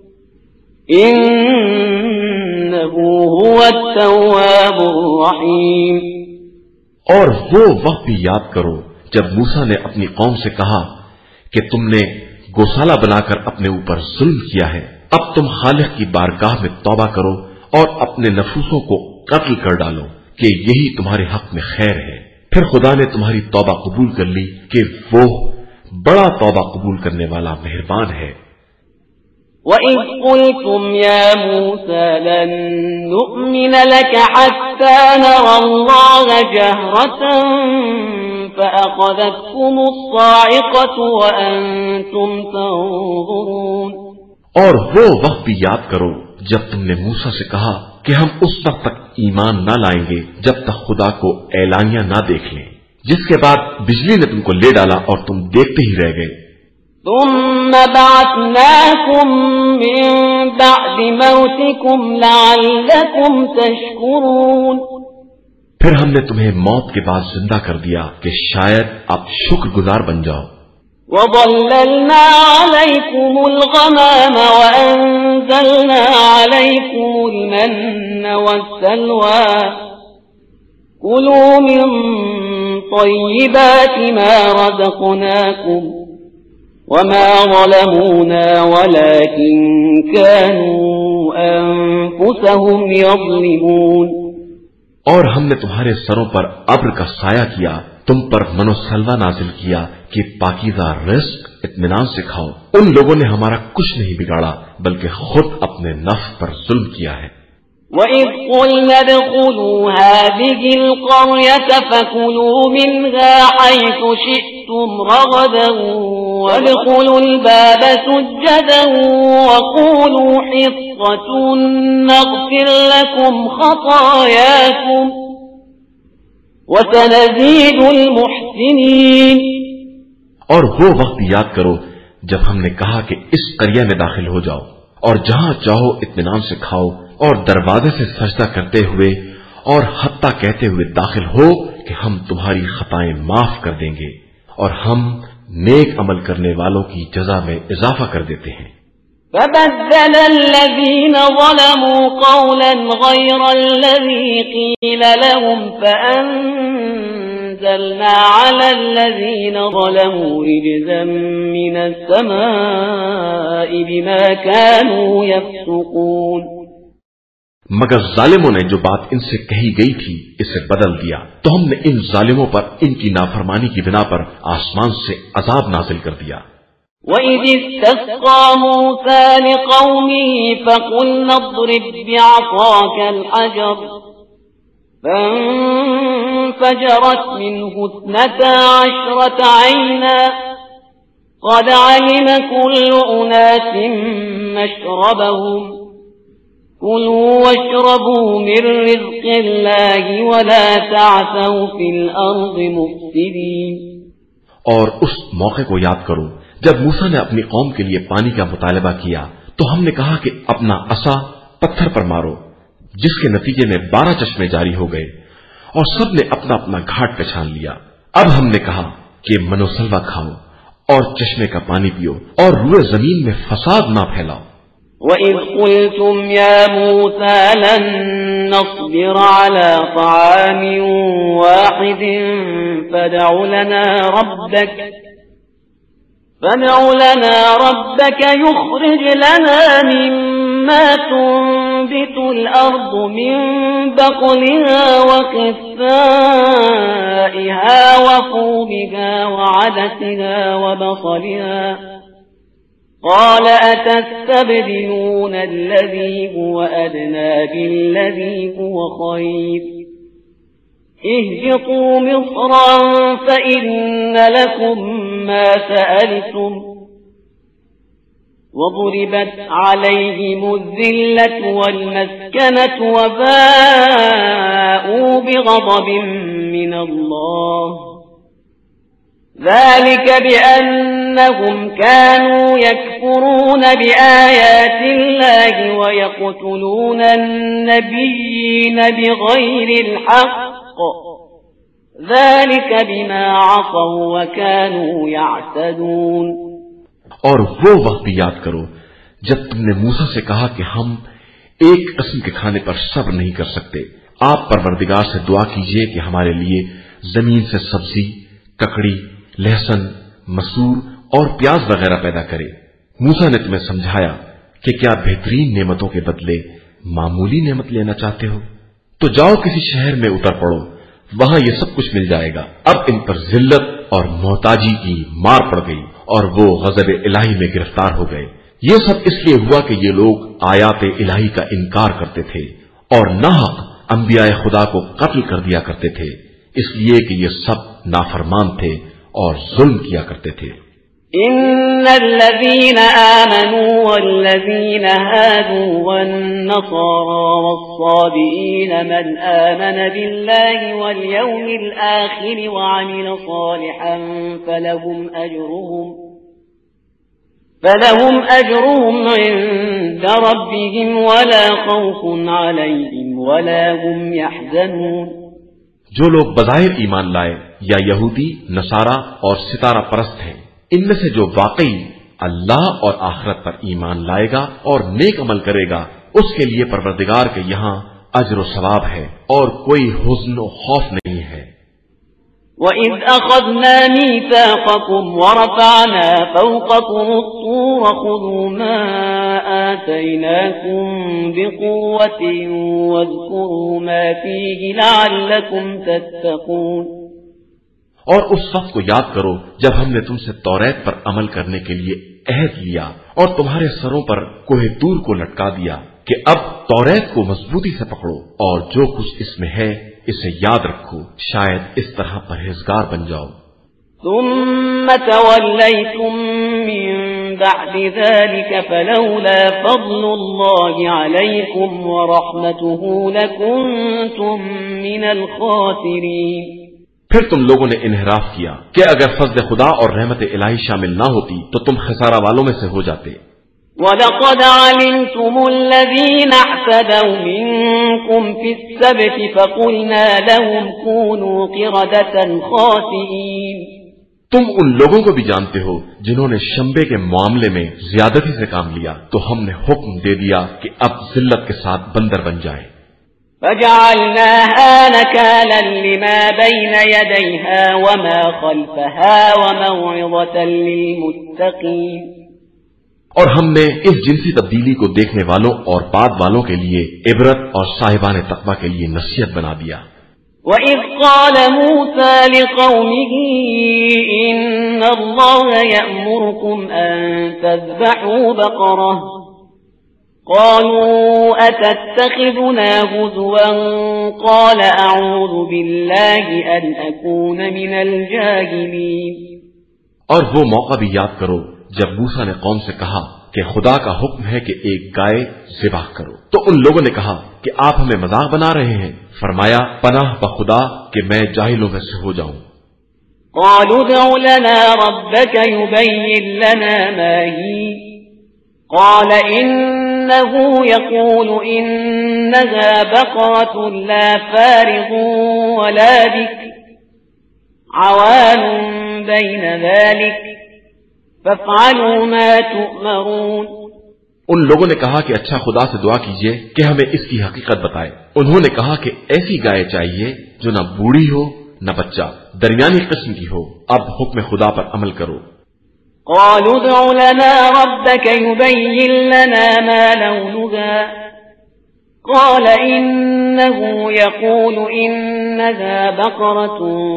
إِنَّهُ هُوَ التَّوَّابُ الرَّحِيمُ۔ اور وہ وقت بھی یاد کرو جب موسیٰ نے اپنی قوم سے کہا کہ تم نے گوسالہ بنا کر اپنے اوپر ظلم کیا ہے، اب تم خالق کی بارگاہ میں توبہ کرو اور اپنے نفوسوں کو قتل کر ڈالو کہ یہی تمہارے حق میں خیر ہے۔ پھر خدا نے تمہاری توبہ قبول کر لی کہ وہ بڑا توبہ قبول کرنے والا مہربان ہے۔ وَإِذْ قُلْتُمْ يَا مُوسَى لَن نُّؤْمِنَ لَكَ حَتَّى نَرَى اللَّهَ جَهْرَةً فَأَخَذَتْكُمُ الصَّاعِقَةُ وَأَنْتُمْ تَنظُرُونَ۔ اور وہ وقت بھی یاد کرو جب تم نے موسیٰ سے کہا کہ ہم اس وقت تک ایمان نہ لائیں گے جب تک خدا کو اعلانیہ نہ دیکھ لیں، جس کے بعد بجلی نے تم کو لے ڈالا اور تم دیکھتے ہی رہ گئے۔ ثم بعثناكم من بعد موتكم لعلكم تشكرون۔ پھر ہم نے تمہیں موت کے بعد زندہ کر دیا کہ شاید آپ شکر گزار بن جاؤ۔ وَظَلَّلْنَا عَلَيْكُمُ الْغَمَامَ وَأَنزَلْنَا عَلَيْكُمُ الْمَنَّ وَالسَّلْوَىٰ كُلُوا مِن طَيِّبَاتِ مَا رَزَقْنَاكُمْ وَمَا ظَلَمُونَا وَلَكِن كَانُوا أَنفُسَهُمْ يَظْلِمُونَ۔ اور ہم نے تمہارے سروں پر ابر کا سایہ کیا، تم پر من و سلوہ نازل کیا کہ پاکیزہ رزق اطمینان سے کھاؤ۔ ان لوگوں نے ہمارا کچھ نہیں بگاڑا بلکہ خود اپنے نفس پر ظلم کیا ہے۔ وَإِذْ قُلْنَا ادْخُلُوا هَٰذِهِ الْقَرْيَةَ فَكُلُوا مِنْهَا حَيْثُ شِئْتُمْ رَغَدًا وَادْخُلُوا الْبَابَ سُجَّدًا وَقُولُوا حِطَّةٌ نَّغْفِرْ لَكُمْ خَطَايَاكُمْ وَسَنَزِيدُ الْمُحْسِنِينَ۔ اور وہ وقت یاد کرو جب ہم نے کہا کہ اس قریہ میں داخل ہو جاؤ اور جہاں چاہو اطمینان سے کھاؤ اور دروازے سے سجدہ کرتے ہوئے اور حتیٰ کہتے ہوئے داخل ہو کہ ہم تمہاری خطائیں معاف کر دیں گے اور ہم نیک عمل کرنے والوں کی جزا میں اضافہ کر دیتے ہیں۔ فَبَدَّلَ الَّذِينَ ظَلَمُوا قَوْلًا غَيْرَ الَّذِي قِيلَ لَهُمْ فَأَنزَلْنَا عَلَى الَّذِينَ ظَلَمُوا رِجْزًا مِّنَ السَّمَاءِ بِمَا كَانُوا يَفْسُقُونَ۔ مگر ظالموں نے جو بات ان سے کہی گئی تھی اسے بدل دیا تو ہم نے ان ظالموں پر ان کی نافرمانی کی بنا پر آسمان سے عذاب نازل کر دیا۔ وَإِذِ اسْتَسْقَىٰ مُوسَىٰ لِقَوْمِهِ فَقُلْنَا اضْرِب بِّعَصَاكَ الْحَجَرَ فَانفَجَرَتْ مِنْهُ 12 عَيْنًا قَدْ عَلِمَ كُلُّ أُنَاسٍ مَّشْرَبَهُمْ كُلُوا وَاشْرَبُوا مِن رِّزْقِ اللَّهِ وَلَا تَعْثَوْا فِي الْأَرْضِ مُفْسِدِينَ۔ اور اس موقع کو یاد کرو جب موسیٰ نے اپنی قوم کے لیے پانی کا مطالبہ کیا تو ہم نے کہا کہ اپنا عصا پتھر پر مارو، جس کے نتیجے میں 12 چشمے جاری ہو گئے اور سب نے اپنا اپنا گھاٹ پہچان لیا۔ اب ہم نے کہا کہ منو سلوا کھاؤ اور چشمے کا پانی پیو اور روئے زمین میں فساد نہ پھیلاؤ۔ وَإِذْ قُلْتُمْ يَا مُوسَىٰ لَن نَّصْبِرَ عَلَىٰ طَعَامٍ وَاحِدٍ فَادْعُ لَنَا رَبَّكَ يُخْرِجْ لَنَا مِمَّا تُنبِتُ الْأَرْضُ مِن بَقْلِهَا وَقِثَّائِهَا وَفُومِهَا وَعَدَسِهَا وَبَصَلِهَا قال أتستبدلون الذي هو أدنى بالذي هو خير اهبطوا مصرا فإن لكم ما سألتم وضربت عليهم الذلة والمسكنة وباءوا بغضب من الله ذلك بأنهم كانوا يكفرون بآيات الله ويقتلون النبيين بغير الحق ذلك بما عصوا وكانوا يعتدون۔ اور وہ وقت یاد کرو جب تم نے موسیٰ سے کہا کہ ہم ایک قسم کے کھانے پر صبر نہیں کر سکتے، آپ پروردگار سے دعا کیجئے کہ ہمارے لیے زمین سے سبزی، ککڑی، لہسن، مسور اور پیاز وغیرہ پیدا کرے۔ موسیٰ نے تمہیں سمجھایا کہ کیا بہترین نعمتوں کے بدلے معمولی نعمت لینا چاہتے ہو؟ تو جاؤ کسی شہر میں اتر پڑو، وہاں یہ سب کچھ مل جائے گا۔ اب ان پر ذلت اور محتاجی کی مار پڑ گئی اور وہ غضب الہی میں گرفتار ہو گئے۔ یہ سب اس لیے ہوا کہ یہ لوگ آیات الہی کا انکار کرتے تھے اور ناحق انبیاء خدا کو قتل کر دیا کرتے تھے، اس لیے کہ یہ سب نافرمان تھے اور ظلم کیا کرتے تھے۔ ان الذين آمنوا والذين هادوا والنصارى والصابئين من آمن بالله واليوم الآخر وعمل صالحا فلهم أجرهم عند ربهم ولا خوف عليهم ولا هم يحزنون۔ جو لوگ بظاہر ایمان لائے یا یہودی، نصارہ اور ستارہ پرست ہیں، ان میں سے جو واقعی اللہ اور آخرت پر ایمان لائے گا اور نیک عمل کرے گا اس کے لیے پروردگار کے یہاں اجر و ثواب ہے اور کوئی حزن و خوف نہیں ہے۔ وَإِذْ أَخَذْنَا مِيثَاقَكُمْ وَرَفَعْنَا فَوْقَكُمُ الطُّورَ خُذُوا مَا آتَيْنَاكُمْ بِقُوَّةٍ وَاذْكُرُوا مَا فِيهِ لَعَلَّكُمْ تَتَّقُونَ۔ اور اس وقت کو یاد کرو جب ہم نے تم سے توریت پر عمل کرنے کے لیے عہد لیا اور تمہارے سروں پر کوہ طور کو لٹکا دیا، کہ اب توریت کو مضبوطی سے پکڑو اور جو کچھ اس میں ہے اسے یاد رکھو، شاید اس طرح پرہیزگار بن جاؤ۔ ثم توليتم من بعد ذلك فلولا فضل الله عليكم ورحمته لكنتم من الخاسرين۔ پھر تم لوگوں نے انحراف کیا کہ اگر فضل خدا اور رحمت الہی شامل نہ ہوتی تو تم خسارہ والوں میں سے ہو جاتے۔ وَلَقَدْ عَلِمْتُمُ الَّذِينَ اعْتَدَوْا مِنكُمْ فِي السَّبْتِ فَقُلْنَا لَهُمْ كُونُوا قِرَدَةً خَاسِئِينَ۔ تم ان لوگوں کو بھی جانتے ہو جنہوں نے شنبے کے معاملے میں زیادتی سے کام لیا، تو ہم نے حکم دے دیا کہ اب ذلت کے ساتھ بندر بن جائے۔ فَجَعَلْنَاهَا نَكَالًا لِمَا بَيْنَ يَدَيْهَا وَمَا خَلْفَهَا وَمَوْعِظَةً لِلْمُتَّقِينَ۔ اور ہم نے اس جنسی تبدیلی کو دیکھنے والوں اور بعد والوں کے لیے عبرت اور صاحبان تقویٰ کے لیے نصیحت بنا دیا۔ وَإِذْ قَالَ مُوسَى لِقَوْمِهِ إِنَّ اللَّهَ يَأْمُرُكُمْ أَن تَذْبَحُوا بَقَرَةً قَالُوا أَتَتَّخِذُنَا هُزُوًا قَالَ أَعُوذُ بِاللَّهِ أَنْ أَكُونَ مِنَ الْجَاهِلِينَ۔ اور وہ موقع بھی یاد کرو جب موسیٰ نے قوم سے کہا کہ خدا کا حکم ہے کہ ایک گائے ذبح کرو، تو ان لوگوں نے کہا کہ آپ ہمیں مذاق بنا رہے ہیں۔ فرمایا پناہ بخدا کہ میں جاہلوں میں سے ہو جاؤں۔ قالوا ادع لنا ربك يبين لنا ما هي قال إنه يقول إنها بقرة لا فارغ ولا بكر عوان بين ذلك فافعلوا ما تؤمرون۔ ان لوگوں نے کہا کہ اچھا خدا سے دعا کیجئے کہ ہمیں اس کی حقیقت بتائے۔ انہوں نے کہا کہ ایسی گائے چاہیے جو نہ بوڑھی ہو نہ بچہ، درمیانی قسم کی ہو۔ اب حکم خدا پر عمل کرو۔ قالوا ادع لنا ربك يبين لنا ما لونها قال إنه يقول إنها بقرة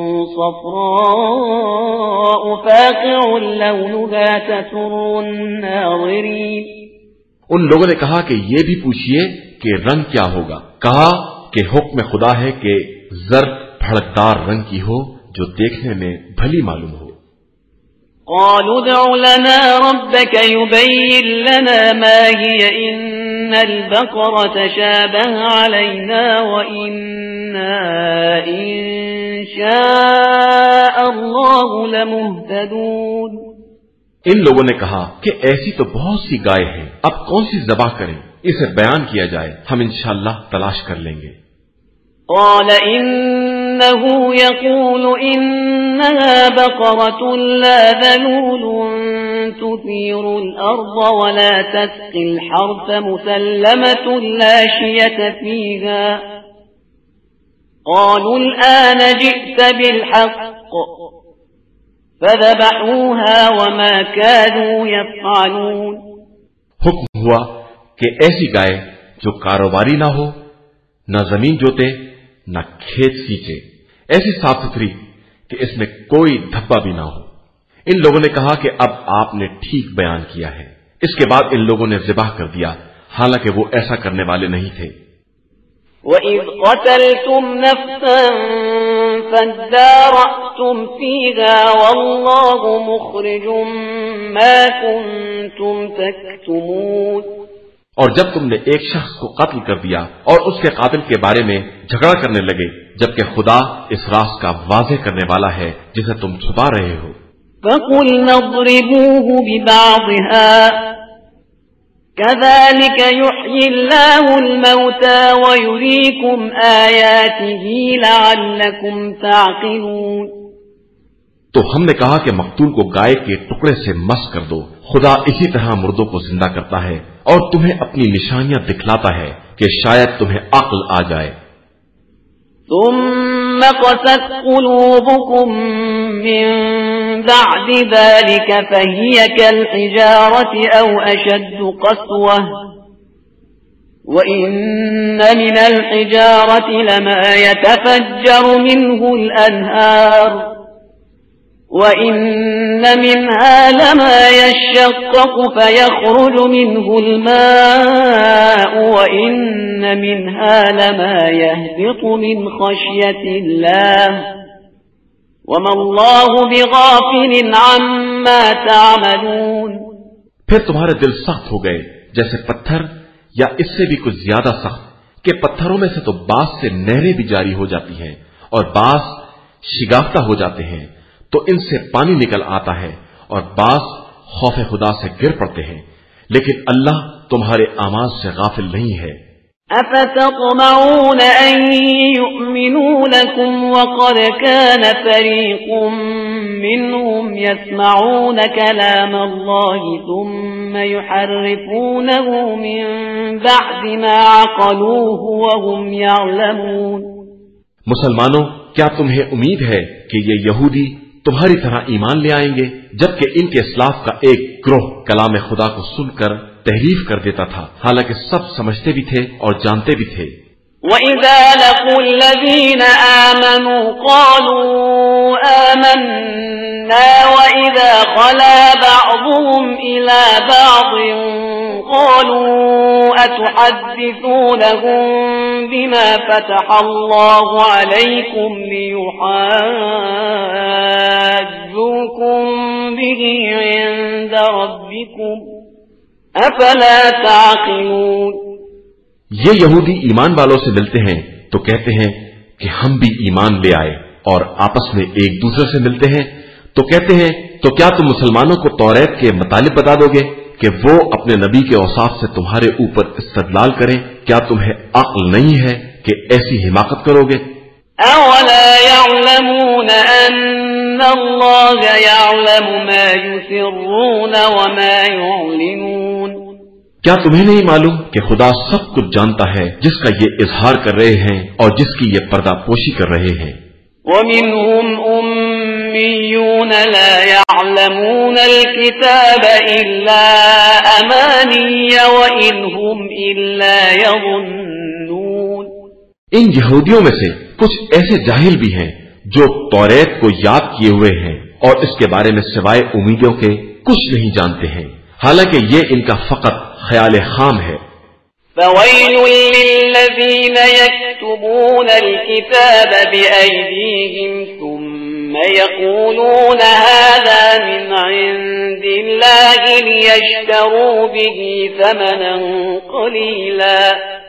صفراء فاقع لونها تسر الناظرين۔ ان لوگوں نے کہا کہ یہ بھی پوچھئے کہ رنگ کیا ہوگا۔ کہا کہ حکم خدا ہے کہ زرد بھڑکدار رنگ کی ہو جو دیکھنے میں بھلی معلوم ہو۔ قالوا ادع لنا ربك يبين لنا ما هي إن البقرة شابه علينا وإنا إن شاء الله لمهتدون۔ ان لوگوں نے کہا کہ ایسی تو بہت سی گائے ہیں، اب کون سی ذبح کریں، اسے بیان کیا جائے، ہم انشاءاللہ تلاش کر لیں گے۔ قال إنه يقول إنها بقرة لا ذلول تثير الأرض ولا تسقي الحرث مسلمة لا شية فيها قالوا الآن جئت بالحق فذبحوها وما كادوا يفعلون۔ حکم ہوا کہ ایسی گائے جو کاروباری نہ ہو، نہ زمین جوتے نہ کھیت سینچے، ایسی صاف ستھری کہ اس میں کوئی دھبا بھی نہ ہو۔ ان لوگوں نے کہا کہ اب آپ نے ٹھیک بیان کیا ہے۔ اس کے بعد ان لوگوں نے ذبح کر دیا، حالانکہ وہ ایسا کرنے والے نہیں تھے۔ وَإِذْ قَتَلْتُمْ نَفْسًا فَادَّارَأْتُمْ فِيهَا وَاللَّهُ مُخْرِجٌ مَا كُنْتُمْ تَكْتُمُونَ۔ اور جب تم نے ایک شخص کو قتل کر دیا اور اس کے قاتل کے بارے میں جھگڑا کرنے لگے، جبکہ خدا اس راز کا واضح کرنے والا ہے جسے تم چھپا رہے ہو۔ فَقُلْنَا اضْرِبُوهُ بِبَعْضِهَا كَذَلِكَ يُحْيِي اللَّهُ الْمَوْتَى وَيُرِيكُمْ آيَاتِهِ لَعَلَّكُمْ تَعْقِلُونَ۔ تو ہم نے کہا کہ مقتول کو گائے کے ٹکڑے سے مس کر دو، خدا اسی طرح مردوں کو زندہ کرتا ہے اور تمہیں اپنی نشانیاں دکھلاتا ہے کہ شاید تمہیں عقل آ جائے۔ ثم قست قلوبكم من بعد ذلك فهي كالحجارة أو أشد قسوة وإن من الحجارة لما يتفجر منه الأنهار وَإِنَّ مِنْهَا لَمَا يَشَّقَّقُ فَيَخْرُجُ مِنْهُ الْمَاءُ وَإِنَّ مِنْهَا لَمَا يَهْبِطُ مِنْ خَشْيَةِ اللَّهِ وَمَا اللَّهُ بِغَافِلٍ عَمَّا تَعْمَلُونَ۔ پھر تمہارے دل سخت ہو گئے جیسے پتھر یا اس سے بھی کچھ زیادہ سخت کہ پتھروں میں سے تو بعض سے نہریں بھی جاری ہو جاتی ہیں اور بعض شگافتہ ہو جاتے ہیں تو ان سے پانی نکل آتا ہے اور بعض خوف خدا سے گر پڑتے ہیں، لیکن اللہ تمہارے اعمال سے غافل نہیں ہے۔ أفتطمعون أن يؤمنوا لكم وقد كان فريق منهم يسمعون كلام الله ثم يحرفونه من بعد ما عقلوه وهم يعلمون۔ مسلمانوں، کیا تمہیں امید ہے کہ یہ یہودی تمہاری طرح ایمان لے آئیں گے جبکہ ان کے اسلاف کا ایک گروہ کلام خدا کو سن کر تحریف کر دیتا تھا، حالانکہ سب سمجھتے بھی تھے اور جانتے بھی تھے۔ وَإِذَا لَقُوا الَّذِينَ آمَنُوا قَالُوا آمَنَّا وَإِذَا خَلَا بَعْضُهُمْ إِلَى بَعْضٍ قَالُوا أَتُحَدِّثُونَهُم بِمَا فَتَحَ اللَّهُ عَلَيْكُمْ لِيُحَاجُّوكُم بِهِ عِندَ رَبِّكُمْ أَفَلَا تَعْقِلُونَ۔ یہ یہودی ایمان والوں سے ملتے ہیں تو کہتے ہیں کہ ہم بھی ایمان لے آئے، اور آپس میں ایک دوسرے سے ملتے ہیں تو کہتے ہیں تو کیا تم مسلمانوں کو توریت کے مطالب بتا دو گے کہ وہ اپنے نبی کے اوصاف سے تمہارے اوپر استدلال کریں؟ کیا تمہیں عقل نہیں ہے کہ ایسی حماقت کرو گے؟ أَوَلَا يَعْلَمُونَ أَنَّ اللَّهَ يَعْلَمُ مَا يُسِرُّونَ وَمَا يُعْلِنُونَ۔ کیا تمہیں نہیں معلوم کہ خدا سب کچھ جانتا ہے جس کا یہ اظہار کر رہے ہیں اور جس کی یہ پردہ پوشی کر رہے ہیں؟ وَمِنْهُمْ أُمِّيُّونَ لَا يَعْلَمُونَ الْكِتَابَ إِلَّا أَمَانِيَّ وَإِنْ هُمْ إِلَّا يَظُنُّونَ۔ ان یہودیوں میں سے کچھ ایسے جاہل بھی ہیں جو توریت کو یاد کیے ہوئے ہیں اور اس کے بارے میں سوائے امیدوں کے کچھ نہیں جانتے ہیں، حالانکہ یہ ان کا فقط خیال خام ہے۔ فَوَيْلٌ لِّلَّذِينَ يَكْتُبُونَ الْكِتَابَ بِأَيْدِيهِمْ ثُمَّ يَقُولُونَ هَذَا مِنْ عِندِ اللَّهِ لِيَشْتَرُوا بِهِ ثَمَنًا قَلِيلًا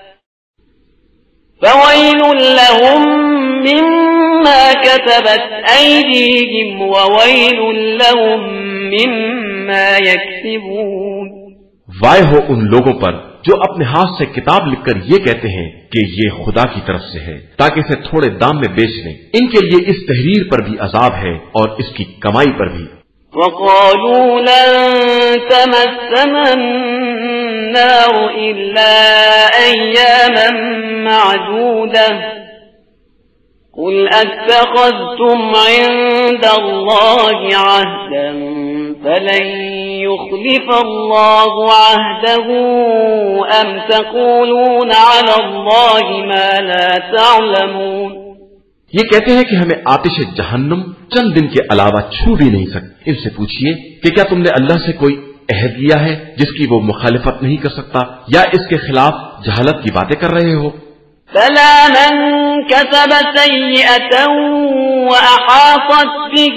فَوَيْلٌ لَّهُم مِّمَّا كَتَبَتْ أَيْدِيهِمْ وَوَيْلٌ لَّهُم مِّمَّا يَكْسِبُونَ۔ وائے ہو ان لوگوں پر جو اپنے ہاتھ سے کتاب لکھ کر یہ کہتے ہیں کہ یہ خدا کی طرف سے ہے تاکہ اسے تھوڑے دام میں بیچ لیں، ان کے لیے اس تحریر پر بھی عذاب ہے اور اس کی کمائی پر بھی۔ وَقَالُوا لَن تَمَسَّنَا النَّارُ إِلَّا أَيَّامًا مَّعْدُودَةً قُلْ أَتَّخَذْتُمْ عِندَ اللَّهِ عَهْدًا فَلَن يُخْلِفَ اللَّهُ عَهْدَهُ أَمْ تَقُولُونَ عَلَى اللَّهِ مَا لَا تَعْلَمُونَ۔ یہ کہتے ہیں کہ ہمیں آتش جہنم چند دن کے علاوہ چھو بھی نہیں سکتی۔ ان سے پوچھئے کہ کیا تم نے اللہ سے کوئی عہد لیا ہے جس کی وہ مخالفت نہیں کر سکتا، یا اس کے خلاف جہالت کی باتیں کر رہے ہو؟ فَلَا مَنْ كَسَبَ سَيِّئَةً وَأَحَاطَتْ بِهِ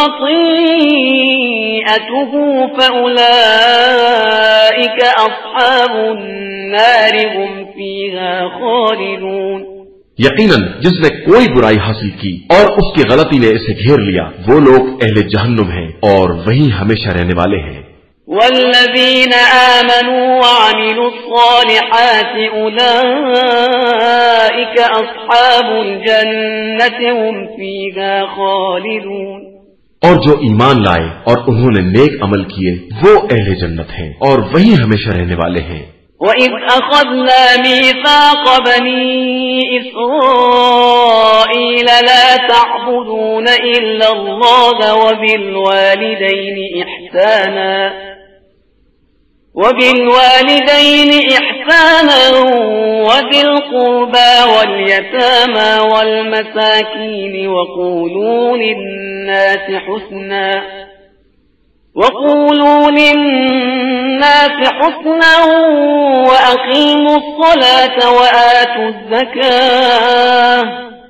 خَطِيئَتُهُ فَأُولَئِكَ أَصْحَابُ النَّارِ هُمْ فِيهَا خَالِدُونَ۔ یقیناً جس نے کوئی برائی حاصل کی اور اس کی غلطی نے اسے گھیر لیا، وہ لوگ اہل جہنم ہیں اور وہیں ہمیشہ رہنے والے ہیں۔ والذین آمنوا وعملوا الصالحات اولئک اصحاب الجنة هم فیہا خالدون۔ اور جو ایمان لائے اور انہوں نے نیک عمل کیے وہ اہل جنت ہیں اور وہیں ہمیشہ رہنے والے ہیں۔ وَإِذْ أَخَذْنَا مِيثَاقَ بَنِي إِسْرَائِيلَ لَا تَعْبُدُونَ إِلَّا اللَّهَ وَبِالْوَالِدَيْنِ إِحْسَانًا وبالوالدين إحسانا وذي القربى واليتامى والمساكين وقولوا للناس حسنا وأقيموا الصلاة وآتوا الزكاة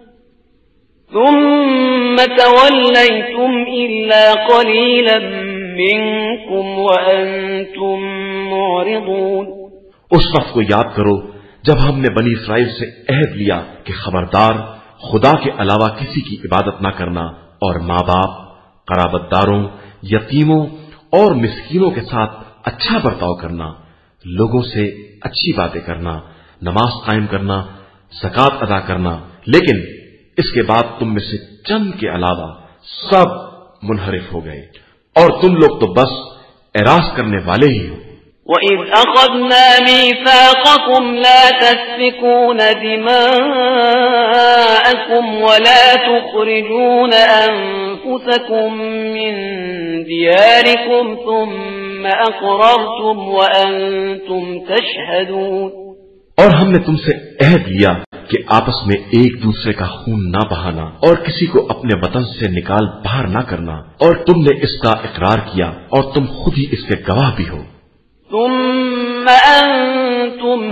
ثم توليتم إلا قليلا منكم وأنتم معرضون۔ اس وقت کو یاد کرو جب ہم نے بنی اسرائیل سے عہد لیا کہ خبردار خدا کے علاوہ کسی کی عبادت نہ کرنا، اور ماں باپ، قرابت داروں، یتیموں اور مسکینوں کے ساتھ اچھا برتاؤ کرنا، لوگوں سے اچھی باتیں کرنا، نماز قائم کرنا، زکوٰۃ ادا کرنا، لیکن اس کے بعد تم میں سے چند کے علاوہ سب منحرف ہو گئے، اور تم لوگ تو بس اعراض کرنے والے ہی ہو۔ وَإِذْ أَخَذْنَا مِيثَاقَكُمْ لَا تَسْفِكُونَ دِمَاءَكُمْ وَلَا تُخْرِجُونَ أَنفُسَكُمْ مِنْ دِيَارِكُمْ ثُمَّ أَقْرَرْتُمْ وَأَنْتُمْ تَشْهَدُونَ۔ اور ہم نے تم سے عہد لیا کہ آپس میں ایک دوسرے کا خون نہ بہانا اور کسی کو اپنے وطن سے نکال باہر نہ کرنا، اور تم نے اس کا اقرار کیا اور تم خود ہی اس کے گواہ بھی ہو۔ ثم أنتم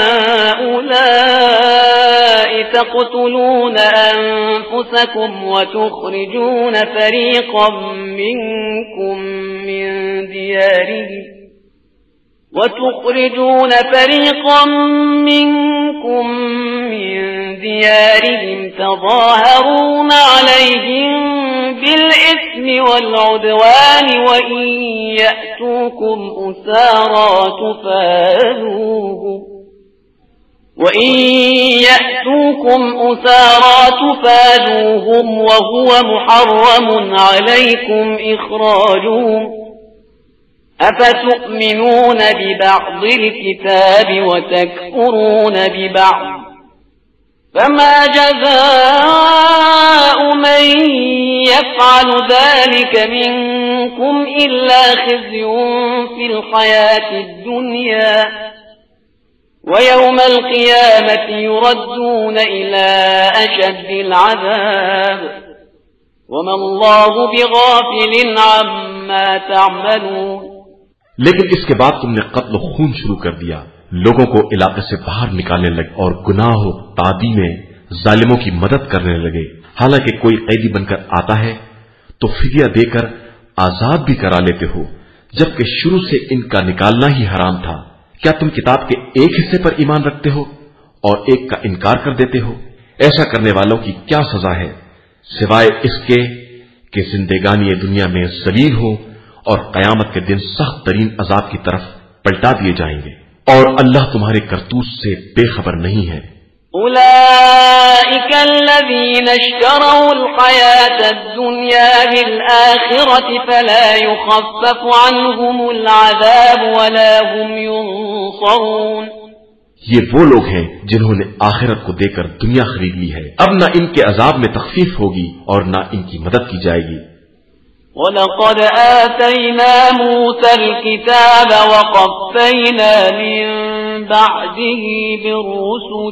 هؤلاء تقتلون أنفسكم وتخرجون فريقا منكم من ديارهم تظاهرون عليهم بالإثم والعدوان وإن يأتوكم أسارى تفادوهم وهو محرم عليكم إخراجهم أفتؤمنون ببعض الكتاب وتكفرون ببعض فما جزاء من يفعل ذلك منكم إلا خزي في الحياة الدنيا ويوم القيامة يردون إلى أشد العذاب وما الله بغافل عما تعملون۔ لیکن اس کے بعد تم نے قتل و خون شروع کر دیا، لوگوں کو علاقے سے باہر نکالنے لگے اور گناہ و تعدی میں ظالموں کی مدد کرنے لگے۔ حالانکہ کوئی قیدی بن کر آتا ہے تو فدیہ دے کر آزاد بھی کرا لیتے ہو، جبکہ شروع سے ان کا نکالنا ہی حرام تھا۔ کیا تم کتاب کے ایک حصے پر ایمان رکھتے ہو اور ایک کا انکار کر دیتے ہو؟ ایسا کرنے والوں کی کیا سزا ہے سوائے اس کے کہ زندگانی دنیا میں ذلیل ہو اور قیامت کے دن سخت ترین عذاب کی طرف پلٹا دیے جائیں گے، اور اللہ تمہارے کرتوت سے بے خبر نہیں ہے۔ أولئك الذين اشتروا الحياة الدنيا بالآخرة فلا يخفف عنهم العذاب ولا هم ينصرون۔ یہ وہ لوگ ہیں جنہوں نے آخرت کو دے کر دنیا خرید لی ہے، اب نہ ان کے عذاب میں تخفیف ہوگی اور نہ ان کی مدد کی جائے گی۔ وَلَقَدْ آتَيْنَا مُوسَى الْكِتَابَ وَقَفَّيْنَا مِن بَعْدِهِ بِالرُّسُلِ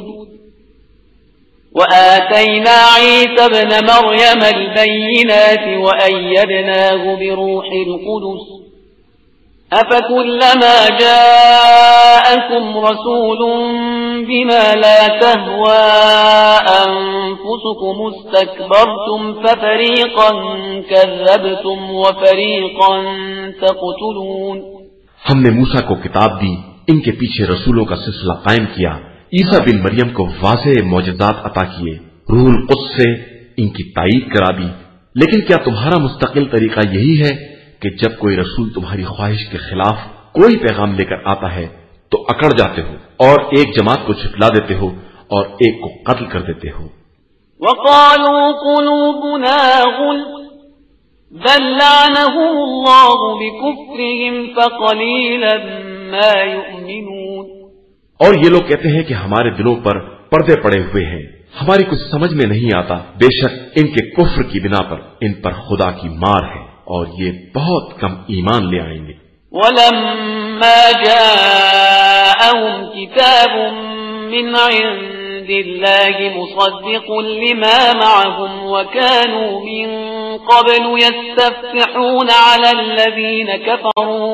وَآتَيْنَا عِيسَى ابْنَ مَرْيَمَ الْبَيِّنَاتِ وَأَيَّدْنَاهُ بِرُوحِ الْقُدُسِ أَفَكُلَّمَا جَاءَكُمْ رَسُولٌ بِمَا لَا تَهْوَى أَنفُسُكُمُ اسْتَكْبَرْتُمْ فَفَرِيقًا كَذَّبْتُمْ وَفَرِيقًا تَقْتُلُونَ۔ ہم نے موسیٰ کو کتاب دی، ان کے پیچھے رسولوں کا سلسلہ قائم کیا، عیسیٰ بن مریم کو واضح معجزات عطا کیے، روح القدس سے ان کی تائید کرا دی، لیکن کیا تمہارا مستقل طریقہ یہی ہے کہ جب کوئی رسول تمہاری خواہش کے خلاف کوئی پیغام لے کر آتا ہے تو اکڑ جاتے ہو اور ایک جماعت کو جھٹلا دیتے ہو اور ایک کو قتل کر دیتے ہو؟ وَقَالُوا قُلُوبُنَا غُلْفٌ بَلْ لَعَنَهُمُ اللَّهُ بِكُفْرِهِمْ فَقَلِيلًا مَا يُؤْمِنُونَ۔ اور یہ لوگ کہتے ہیں کہ ہمارے دلوں پر پردے پڑے ہوئے ہیں، ہماری کچھ سمجھ میں نہیں آتا، بے شک ان کے کفر کی بنا پر ان پر خدا کی مار ہے اور یہ بہت کم ایمان لے آئیں گے۔ ولما جاءهم كتاب من عند الله مصدق لما معهم وكانوا من قبل يستفتحون على الذين كفروا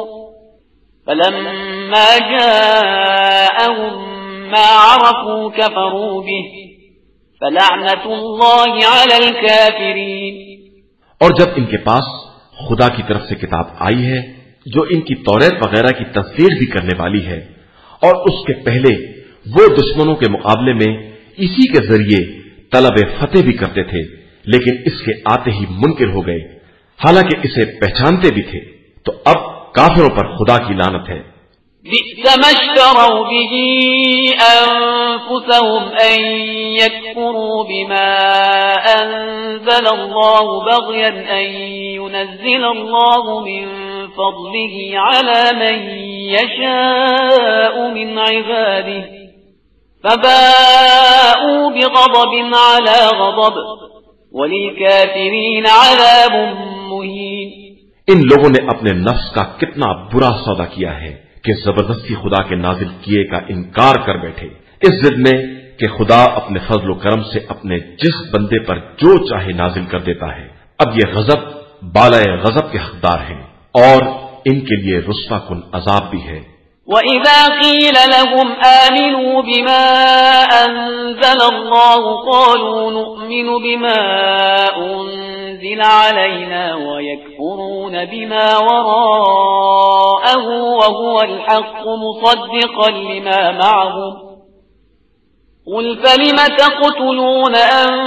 فلما جاءهم ما عرفوا كفروا به فلعنة الله على الكافرين۔ اور جب ان کے پاس خدا کی طرف سے کتاب آئی ہے جو ان کی توریت وغیرہ کی تصدیق بھی کرنے والی ہے، اور اس کے پہلے وہ دشمنوں کے مقابلے میں اسی کے ذریعے طلب فتح بھی کرتے تھے، لیکن اس کے آتے ہی منکر ہو گئے، حالانکہ اسے پہچانتے بھی تھے، تو اب کافروں پر خدا کی لعنت ہے۔ بئس ما اشتروا به أنفسهم أن يكفروا بما أنزل الله بغيا أن ينزل الله من فضله على من يشاء من عباده فباءوا بغضب على غضب وللكافرين عذاب مهين۔ ان لوگوں نے اپنے نفس کا کتنا برا سودا کیا ہے کہ زبردستی خدا کے نازل کیے کا انکار کر بیٹھے، اس ضد میں کہ خدا اپنے فضل و کرم سے اپنے جس بندے پر جو چاہے نازل کر دیتا ہے۔ اب یہ غضب بالائے غضب کے حقدار ہیں اور ان کے لیے رسوا کن عذاب بھی ہے۔ وَإِذَا قِيلَ لَهُمْ آمِنُوا بِمَا أَنزَلَ اللَّهُ قَالُوا نُؤْمِنُ بِمَا أُنزِلَ عَلَيْنَا وَيَكْفُرُونَ بِمَا وَرَاءَهُ وَهُوَ الْحَقُّ مُصَدِّقًا لِمَا مَعَهُمْ قُلْ فَلِمَ تَقْتُلُونَ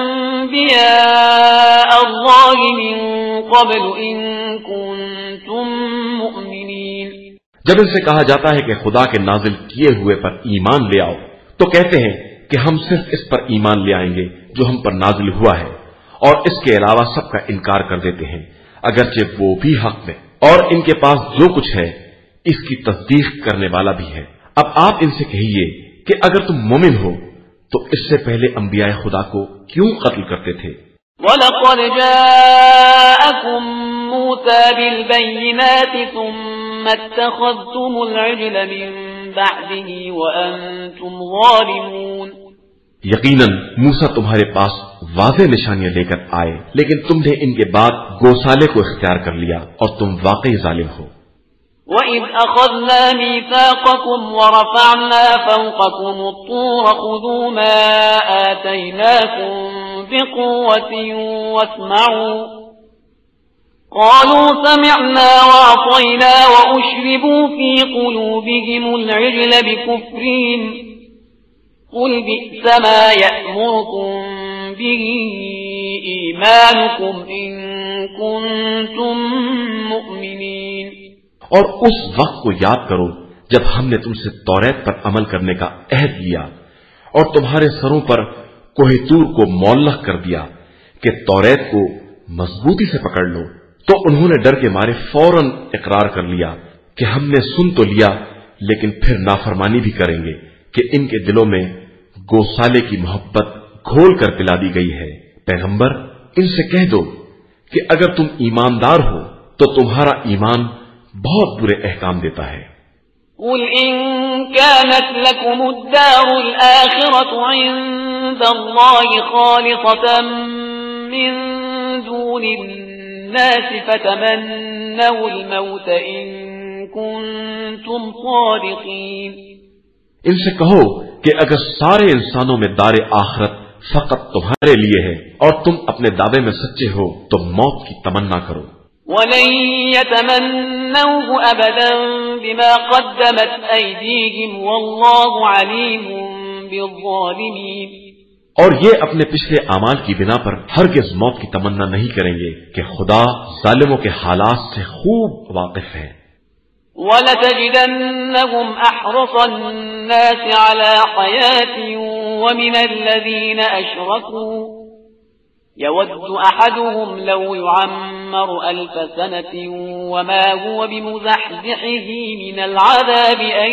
أَنبِيَاءَ اللَّهِ مِن قَبْلُ إِن كُنتُم مُّؤْمِنِينَ۔ جب ان سے کہا جاتا ہے کہ خدا کے نازل کیے ہوئے پر ایمان لے آؤ تو کہتے ہیں کہ ہم صرف اس پر ایمان لے آئیں گے جو ہم پر نازل ہوا ہے، اور اس کے علاوہ سب کا انکار کر دیتے ہیں اگرچہ وہ بھی حق میں، اور ان کے پاس جو کچھ ہے اس کی تصدیق کرنے والا بھی ہے۔ اب آپ ان سے کہیے کہ اگر تم مومن ہو تو اس سے پہلے انبیاء خدا کو کیوں قتل کرتے تھے؟ وَلَقَدْ جَاءَكُم مُوسَى بِالْبَيِّنَاتِ ثُمَّ اتَّخَذْتُمُ الْعِجْلَ مِن بَعْدِهِ وَأَنتُمْ ظَالِمُونَ۔ یقیناً موسیٰ تمہارے پاس واضح نشانیاں لے کر آئے، لیکن تم نے ان کے بعد گوسالے کو اختیار کر لیا اور تم واقعی ظالم ہو۔ وَإِذْ أَخَذْنَا مِيثَاقَكُمْ وَرَفَعْنَا فَوْقَكُمُ الطُّورَ خُذُوا مَا آتَيْنَاكُمْ بِقُوَّةٍ وَاسْمَعُوا قَالُوا سَمِعْنَا وَعَصَيْنَا وَأُشْرِبُوا فِي قُلُوبِهِمُ الْعِجْلَ بِكُفْرِهِمْ قُلْ بِئْسَ مَا يَأْمُرُكُمْ بِهِ إِيمَانُكُمْ إِن كُنتُم مُّؤْمِنِينَ۔ اور اس وقت کو یاد کرو جب ہم نے تم سے توریت پر عمل کرنے کا عہد لیا اور تمہارے سروں پر کوہ طور کو معلق کر دیا کہ توریت کو مضبوطی سے پکڑ لو، تو انہوں نے ڈر کے مارے فوراً اقرار کر لیا کہ ہم نے سن تو لیا لیکن پھر نافرمانی بھی کریں گے کہ ان کے دلوں میں گوسالے کی محبت گھول کر پلا دی گئی ہے۔ پیغمبر ان سے کہہ دو کہ اگر تم ایماندار ہو تو تمہارا ایمان بہت برے احکام دیتا ہے۔ قل إن كانت لكم الدار الآخرة عند الله خالصة من دون الناس فتمنوا الموت إن كنتم صادقين۔ ان سے کہو کہ اگر سارے انسانوں میں دار آخرت فقط تمہارے لیے ہے اور تم اپنے دعوے میں سچے ہو تو موت کی تمنا کرو۔ وَلَن يَتَمَنَّوْهُ أَبَدًا بِمَا قَدَّمَتْ أَيْدِيهِمْ وَاللَّهُ عَلِيمٌ بِالظَّالِمِينَ۔ اور یہ اپنے پچھلے اعمال کی بنا پر ہرگز موت کی تمنا نہیں کریں گے کہ خدا ظالموں کے حالات سے خوب واقف ہے۔ وَلَتَجِدَنَّهُمْ أَحْرَصَ النَّاسِ عَلَى حَيَاةٍ وَمِنَ الَّذِينَ أَشْرَكُوا يود أحدهم لو يعمر 1000 سنة وما هو بمزحزحه من العذاب أن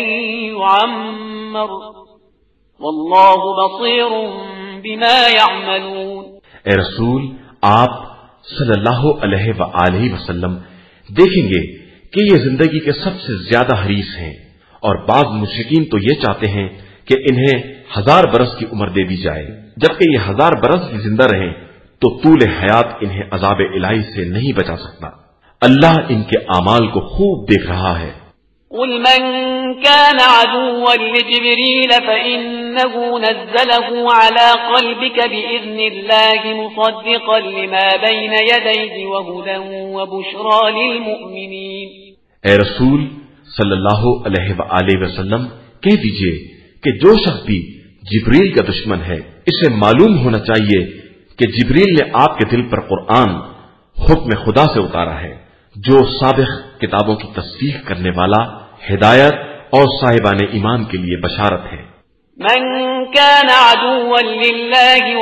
يعمر والله بصير بما يعملون۔ اے رسول، آپ صلی اللہ علیہ وآلہ وسلم دیکھیں گے کہ یہ زندگی کے سب سے زیادہ حریص ہیں، اور بعض مشرکین تو یہ چاہتے ہیں کہ انہیں 1000 برس کی عمر دے دی جائے، جبکہ یہ 1000 برس بھی زندہ رہیں تو طول حیات انہیں عذاب الہی سے نہیں بچا سکتا۔ اللہ ان کے اعمال کو خوب دیکھ رہا ہے۔ قل من كان عدوا لجبريل فإنه نزله على قلبك بإذن الله مصدقا لما بين يديه وهدى وبشرى للمؤمنين۔ اے رسول صلی اللہ علیہ وآلہ وسلم کہہ دیجئے کہ جو شخص بھی جبریل کا دشمن ہے، اسے معلوم ہونا چاہیے کہ جبریل نے آپ کے دل پر قرآن حکم خدا سے اتارا ہے، جو سابق کتابوں کی تصدیق کرنے والا، ہدایت اور صاحبان ایمان کے لیے بشارت ہے۔ من كان عدوا لله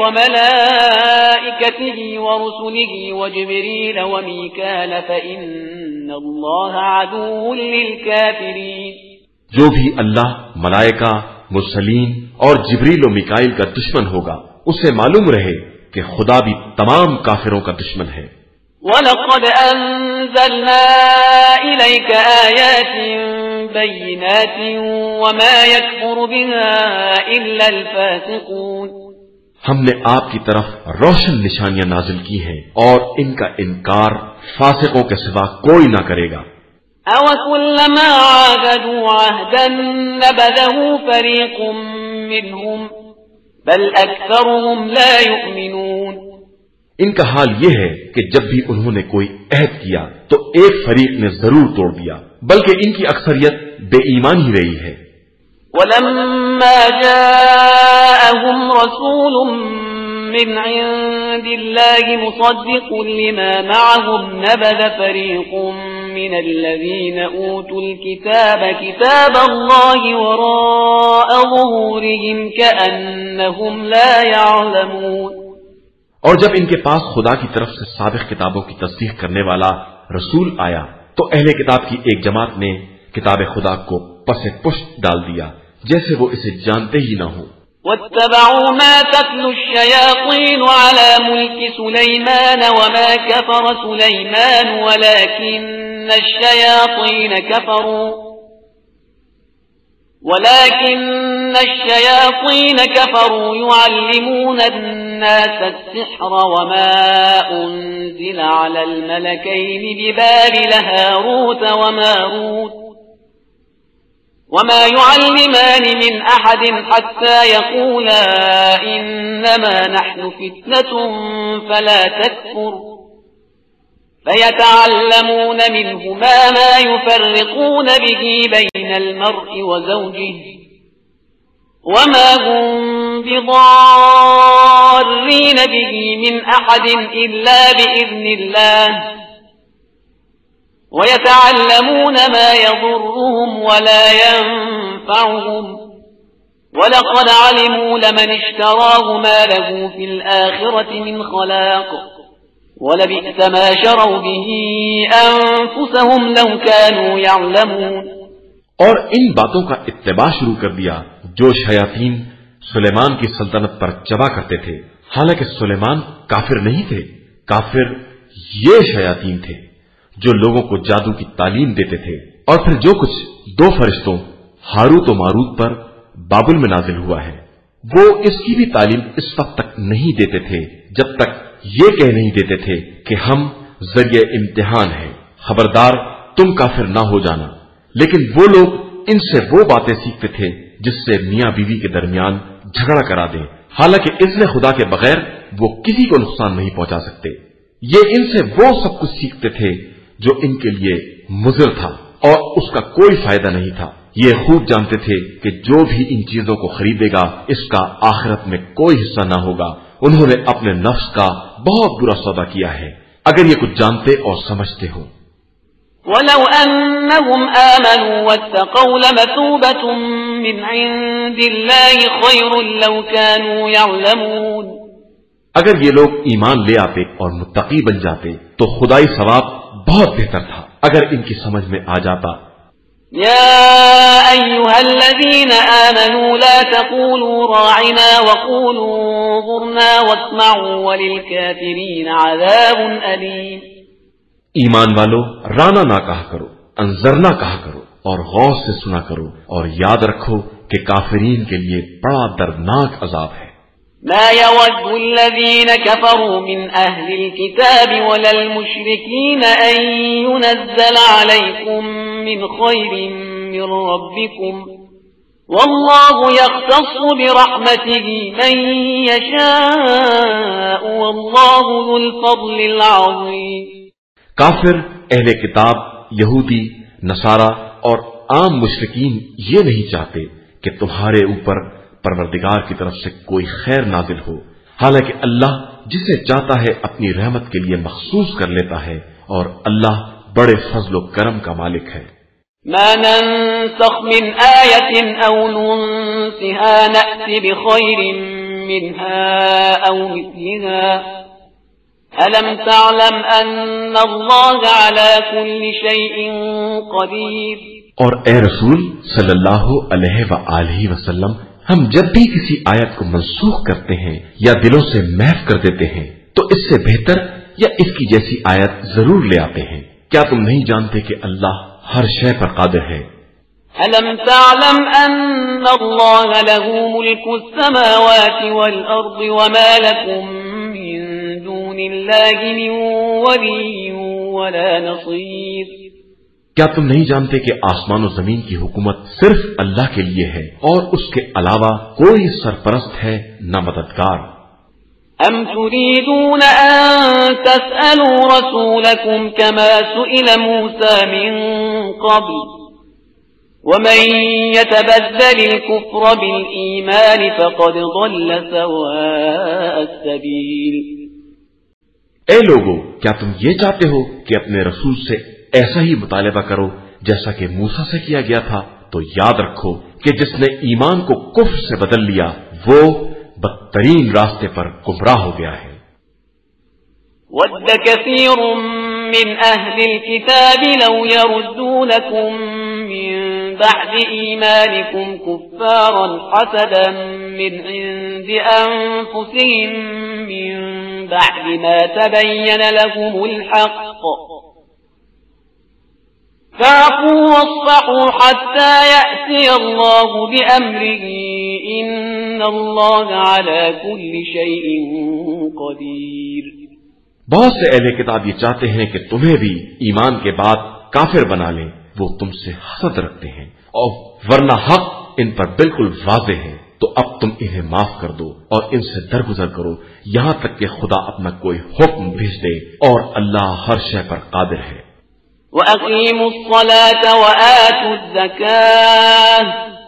وملائكته ورسله وجبريل وميكال فإن الله عدو للكافرين۔ جو بھی اللہ، ملائکہ، مرسلین اور جبریل و میکائیل کا دشمن ہوگا، اسے معلوم رہے کہ خدا بھی تمام کافروں کا دشمن ہے۔ وَلَقَدْ أَنزَلْنَا إِلَيْكَ آيَاتٍ بَيِّنَاتٍ وَمَا يَكْفُرُ بِهَا إِلَّا الْفَاسِقُونَ۔ ہم نے آپ کی طرف روشن نشانیاں نازل کی ہیں اور ان کا انکار فاسقوں کے سوا کوئی نہ کرے گا۔ أَوَكُلَّمَا عَاهَدُوا عَهْدًا نَبَذَهُ فَرِيقٌ مِّنْهُمْ بَلْ أَكْثَرُهُمْ لَا يُؤْمِنُونَ۔ ان کا حال یہ ہے کہ جب بھی انہوں نے کوئی عہد کیا تو ایک فریق نے ضرور توڑ دیا، بلکہ ان کی اکثریت بے ایمان ہی رہی ہے۔ وَلَمَّا جَاءَهُمْ رَسُولٌ مِّنْ عِندِ اللَّهِ مُصَدِّقٌ لِّمَا مَعَهُمْ نَبَذَ فَرِيقٌ مِّنَ الَّذِينَ أُوتُوا الْكِتَابَ كِتَابَ اللَّهِ وَرَاءَ ظُهُورِهِمْ كَأَنَّهُمْ لَا يَعْلَمُونَ۔ اور جب ان کے پاس خدا کی طرف سے سابق کتابوں کی تصدیق کرنے والا رسول آیا تو اہل کتاب کی ایک جماعت نے کتاب خدا کو پس پشت ڈال دیا، جیسے وہ اسے جانتے ہی نہ ہوں۔ وَاتَّبَعُوا مَا تَتْلُو الشَّيَاطِينُ عَلَى مُلْكِ سُلَيْمَانَ وَمَا كَفَرَ سُلَيْمَانُ ولكن الشياطين كفروا يعلمون الناس السحر وما أنزل على الملكين ببابل هاروت وماروت وما يعلمان من أحد حتى يقولا إنما نحن فتنة فلا تكفر فيتعلمون منهما ما يفرقون به بين المرء وزوجه وما هم بضارين به من أحد إلا بإذن الله ويتعلمون ما يضرهم ولا ينفعهم ولقد علموا لمن اشتراه ما له في الآخرة من خلاق وَلَبِئْسَ مَا شَرَوْا بِهِ أَنفُسَهُمْ لَوْ كَانُوا يَعْلَمُونَ۔ اور ان باتوں کا اتباع شروع کر دیا جو شیاطین سلیمان کی سلطنت پر چبا کرتے تھے، حالانکہ سلیمان کافر نہیں تھے، کافر یہ شیاطین تھے جو لوگوں کو جادو کی تعلیم دیتے تھے۔ اور پھر جو کچھ دو فرشتوں ہاروت و ماروت پر بابل میں نازل ہوا ہے، وہ اس کی بھی تعلیم اس وقت تک نہیں دیتے تھے جب تک یہ کہہ نہیں دیتے تھے کہ ہم ذریعہ امتحان ہیں، خبردار تم کافر نہ ہو جانا۔ لیکن وہ لوگ ان سے وہ باتیں سیکھتے تھے جس سے میاں بیوی کے درمیان جھگڑا کرا دیں، حالانکہ اذن خدا کے بغیر وہ کسی کو نقصان نہیں پہنچا سکتے۔ یہ ان سے وہ سب کچھ سیکھتے تھے جو ان کے لیے مضر تھا اور اس کا کوئی فائدہ نہیں تھا۔ یہ خوب جانتے تھے کہ جو بھی ان چیزوں کو خریدے گا اس کا آخرت میں کوئی حصہ نہ ہوگا۔ انہوں نے اپنے نفس کا بہت برا سودا کیا ہے، اگر یہ کچھ جانتے اور سمجھتے ہو۔ وَلَوْ أَنَّهُمْ آمَنُوا وَاتَّقَوْا لَمَثُوبَةٌ مِّنْ عِندِ اللَّهِ خَيْرٌ لَوْ كَانُوا يَعْلَمُونَ۔ اگر یہ لوگ ایمان لے آتے اور متقی بن جاتے تو خدائی ثواب بہت بہتر تھا اگر ان کی سمجھ میں آ جاتا۔ يا أيها الذين آمنوا لا تقولوا راعنا وقولوا انظرنا واسمعوا وللكافرين عذاب أليم۔ ایمان والو، رانا نہ کہا کرو، انذرنا کہا کرو اور غور سے سنا کرو، اور یاد رکھو کہ کافرین کے لیے بڑا دردناک عذاب ہے۔ ما يود الذين كفروا من أهل الكتاب ولا المشركين أن ينزل عليكم من خير من ربكم والله يختص برحمته من يشاء والله ذو الفضل العظيم۔ کافر اہل کتاب، یہودی، نصارہ اور عام مشرکین یہ نہیں چاہتے کہ تمہارے اوپر پروردگار کی طرف سے کوئی خیر نازل ہو، حالانکہ اللہ جسے چاہتا ہے اپنی رحمت کے لیے مخصوص کر لیتا ہے، اور اللہ بڑے فضل و کرم کا مالک ہے۔ ما ننسخ من آية أو ننسها نأتي بخير منها أو مثلها ألم تعلم أن الله على كل شيء قدير۔ اور اے رسول صلی اللہ علیہ وآلہ وسلم، ہم جب بھی کسی آیت کو منسوخ کرتے ہیں یا دلوں سے محو کر دیتے ہیں تو اس سے بہتر یا اس کی جیسی آیت ضرور لے آتے ہیں۔ کیا تم نہیں جانتے کہ اللہ ہر شے پر قادر ہے؟ ألم تعلم أن الله له ملك السماوات والأرض وما لكم من دون الله من ولي ولا نصير۔ کیا تم نہیں جانتے کہ آسمان و زمین کی حکومت صرف اللہ کے لیے ہے اور اس کے علاوہ کوئی سرپرست ہے نہ مددگار؟ أم تريدون أن تسألوا رسولكم كما سئل موسى من قبل ومن يتبدل الكفر بالإيمان فقد ضل سواء السبيل۔ اے لوگو، کیا تم یہ چاہتے ہو کہ اپنے رسول سے ایسا ہی مطالبہ کرو جیسا کہ موسیٰ سے کیا گیا تھا؟ تو یاد رکھو کہ جس نے ایمان کو کفر سے بدل لیا وہ بدترین راستے پر گمراہ ہو گیا ہے۔ وَدَّ كَثِيرٌ مِّنْ أَهْلِ الْكِتَابِ لَوْ يَرُدُّونَكُمْ مِّن بَعْدِ إِيمَانِكُمْ كُفَّارًا حَسَدًا مِّنْ عِندِ أَنفُسِهِم مِّن بَعْدِ مَا تَبَيَّنَ لَهُمُ الْحَقُّ فَاعْفُوا وَاصْفَحُوا حَتَّى يَأْتِيَ اللَّهُ بِأَمْرِهِ إِنَّ اللَّهَ عَلَى كُلِّ شَيْءٍ قَدِيرٌ۔ بہت سے اہل کتاب یہ چاہتے ہیں کہ تمہیں بھی ایمان کے بعد کافر بنا لیں، وہ تم سے حسد رکھتے ہیں، اور ورنہ حق ان پر بالکل واضح ہے، تو اب تم انہیں معاف کر دو اور ان سے درگزر کرو یہاں تک کہ خدا اپنا کوئی حکم بھیج دے، اور اللہ ہر شے پر قادر ہے۔ وَأَقِيمُوا الصَّلَاةَ وَآتُوا الزَّكَاةَ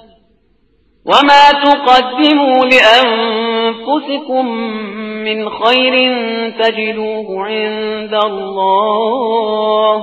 وَمَا تُقَدِّمُوا لِأَنفُسِكُم مِّنْ خَيْرٍ تَجِدُوهُ عِندَ اللَّهِ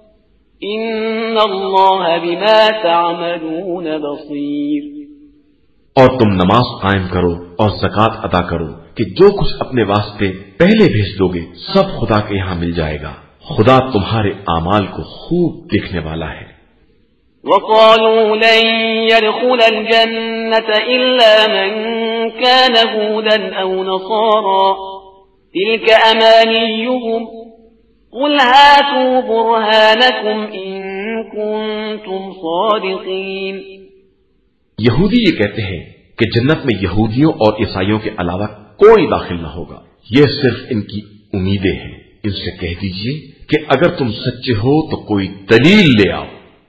إِنَّ اللَّهَ بِمَا تَعْمَلُونَ بَصِيرٌ۔ اور تم نماز قائم کرو اور زکوٰۃ ادا کرو کہ جو کچھ اپنے واسطے پہلے بھیج دو گے سب خدا کے یہاں مل جائے گا، خدا تمہارے اعمال کو خوب دیکھنے والا ہے۔ وَقَالُوا لَن يَدْخُلَ الْجَنَّةَ إِلَّا مَن كَانَ هُودًا أَوْ نَصَارَىٰ تِلْكَ أَمَانِيُّهُمْ قُلْ هَاتُوا بُرْهَانَكُمْ إِن كُنتُمْ صَادِقِينَ۔ یہودی یہ کہتے ہیں کہ جنت میں یہودیوں اور عیسائیوں کے علاوہ کوئی داخل نہ ہوگا، یہ صرف ان کی امیدیں ہیں۔ ان سے کہہ دیجئے کہ اگر تم سچے ہو تو کوئی دلیل لے آؤ۔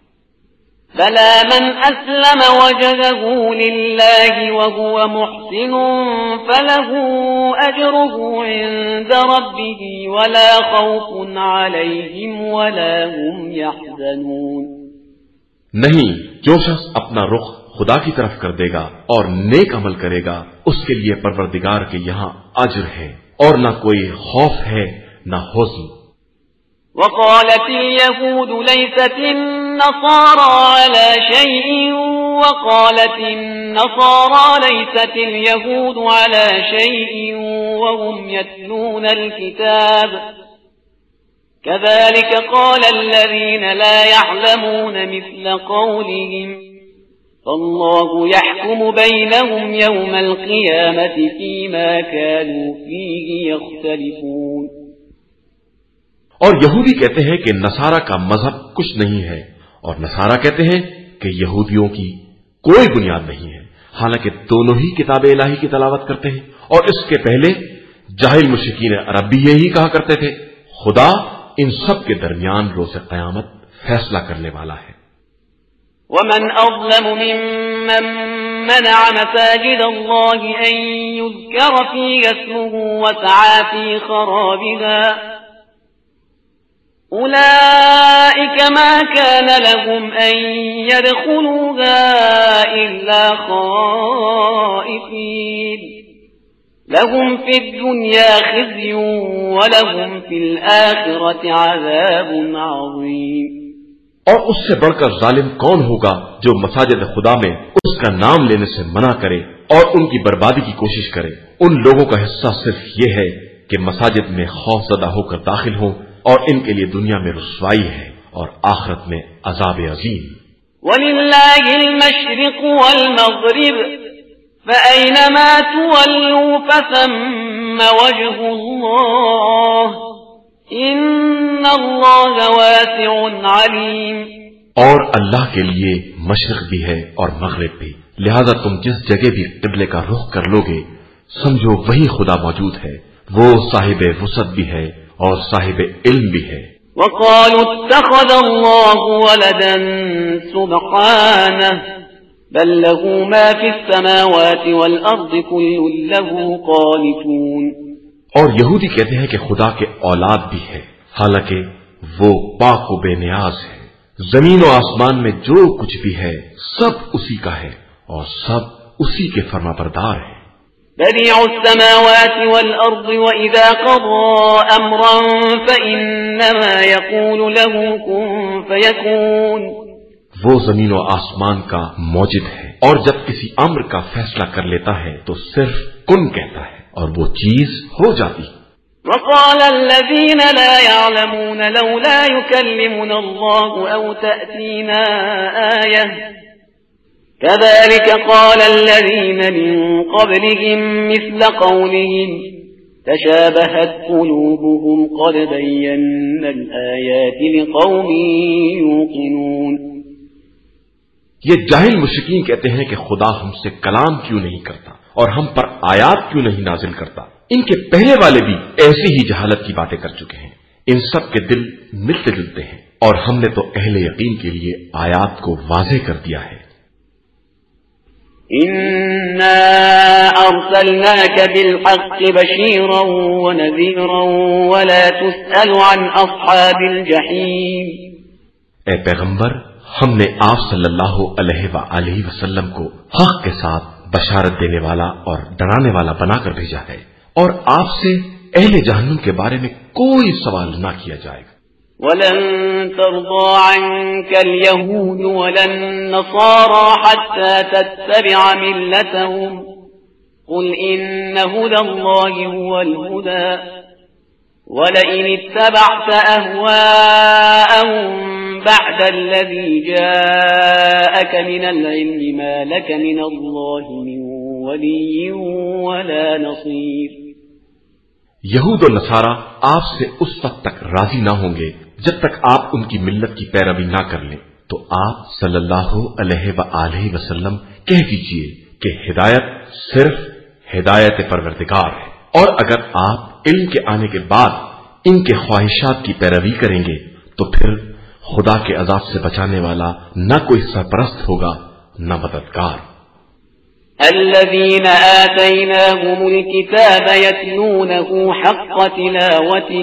بَلَىٰ مَنْ أَسْلَمَ وَجْهَهُ لِلَّهِ وَهُوَ مُحْسِنٌ فَلَهُ أَجْرُهُ عِندَ رَبِّهِ وَلَا خَوْفٌ عَلَيْهِمْ وَلَا هُمْ يَحْزَنُونَ۔ نہیں، جو شخص اپنا رخ خدا کی طرف کر دے گا اور نیک عمل کرے گا اس کے لیے پروردگار کے یہاں اجر ہے اور نہ کوئی خوف ہے نہ حزن۔ وقالت اليهود ليست النصارى على شيء وقالت النصارى ليست اليهود على شيء وهم يتلون الكتاب كذلك قال الذين لا يعلمون مثل قولهم فالله يحكم بينهم يوم القيامة فيما كانوا فيه يختلفون۔ اور یہودی کہتے ہیں کہ نصارہ کا مذہب کچھ نہیں ہے اور نصارہ کہتے ہیں کہ یہودیوں کی کوئی بنیاد نہیں ہے، حالانکہ دونوں ہی کتاب الہی کی تلاوت کرتے ہیں، اور اس کے پہلے جاہل مشرکین عرب بھی یہی کہا کرتے تھے۔ خدا ان سب کے درمیان روز قیامت فیصلہ کرنے والا ہے۔ ومن أظلم ممن منع مساجد الله أن يذكر فيها اسمه وسعى في خرابها أولئك ما كان لهم أن يدخلوها إلا خائفين لهم في الدنيا خزي ولهم في الآخرة عذاب عظيم۔ اور اس سے بڑھ کر ظالم کون ہوگا جو مساجد خدا میں اس کا نام لینے سے منع کرے اور ان کی بربادی کی کوشش کرے۔ ان لوگوں کا حصہ صرف یہ ہے کہ مساجد میں خوف زدہ ہو کر داخل ہوں، اور ان کے لیے دنیا میں رسوائی ہے اور آخرت میں عذاب عظیم۔ وَلِلَّهِ الْمَشْرِقُ وَالْمَغْرِبُ فَأَيْنَمَا تُوَلُّوا فَثَمَّ وَجْهُ اللَّهِ إِنَّ اللَّهَ وَاسِعٌ عَلِيمٌ۔ اور اللہ کے لیے مشرق بھی ہے اور مغرب بھی، لہذا تم جس جگہ بھی قبلے کا رخ کر لوگے سمجھو وہی خدا موجود ہے، وہ صاحب وسعت بھی ہے اور صاحب علم بھی ہے۔ وَقَالُوا اتَّخَذَ اللَّهُ وَلَدًا سُبْحَانَهُ بَل لَّهُ مَا فِي السَّمَاوَاتِ وَالْأَرْضِ كُلٌّ لَّهُ قَانِتُونَ۔ اور یہودی کہتے ہیں کہ خدا کے اولاد بھی ہے، حالانکہ وہ پاک و بے نیاز ہے۔ زمین و آسمان میں جو کچھ بھی ہے سب اسی کا ہے اور سب اسی کے فرما بردار ہیں۔ بديع السماوات والأرض وإذا قضى أمرا فإنما يقول له كن فيكون۔ وہ زمین و آسمان کا موجد ہے، اور جب کسی امر کا فیصلہ کر لیتا ہے تو صرف کن کہتا ہے اور وہ چیز ہو جاتی ہے۔ وقال الذين لا يعلمون لولا يكلمنا الله أو تأتينا آية كذلك قال الذين من قبلهم مثل قولهم تشابهت قلوبهم قد بينا الآيات لقوم يوقنون۔ یہ جاہل مشرکین کہتے ہیں کہ خدا ہم سے کلام کیوں نہیں کرتا اور ہم پر آیات کیوں نہیں نازل کرتا۔ ان کے پہلے والے بھی ایسی ہی جہالت کی باتیں کر چکے ہیں، ان سب کے دل ملتے جلتے ہیں، اور ہم نے تو اہل یقین کے لیے آیات کو واضح کر دیا ہے۔ إِنَّا أَرْسَلْنَاكَ بِالْحَقِّ بَشِيرًا وَنَذِيرًا وَلَا تُسْأَلُ عَنْ أَصْحَابِ الْجَحِيمِ۔ اے پیغمبر، ہم نے آپ صلی اللہ علیہ وآلہ وسلم کو حق کے ساتھ بشارت دینے والا اور ڈرانے والا بنا کر بھیجا ہے، اور آپ سے اہل جہنم کے بارے میں کوئی سوال نہ کیا جائے گا۔ وَلَن تَرْضَىٰ عَنكَ الْيَهُودُ وَلَا النَّصَارَىٰ حَتَّىٰ تَتَّبِعَ مِلَّتَهُمْ قُلْ إِنَّ هُدَى اللَّهِ هُوَ الْهُدَىٰ وَلَئِنِ اتَّبَعْتَ أَهْوَاءَهُم بَعْدَ الَّذِي جَاءَكَ مِنَ الْعِلْمِ مَا لَكَ مِنَ اللَّهِ مِن وَلِيٍّ وَلَا نَصِيرٍ۔ یہود و نصارہ آپ سے اس وقت تک راضی نہ ہوں گے جب تک آپ ان کی ملت کی پیروی نہ کر لیں، تو آپ صلی اللہ علیہ وآلہ وسلم کہہ دیجئے کہ ہدایت صرف ہدایت پروردگار ہے، اور اگر آپ علم کے آنے کے بعد ان کے خواہشات کی پیروی کریں گے تو پھر خدا کے عذاب سے بچانے والا نہ کوئی سرپرست ہوگا نہ مددگار۔ الذين آتيناهم الكتاب يتلونه حق تلاوته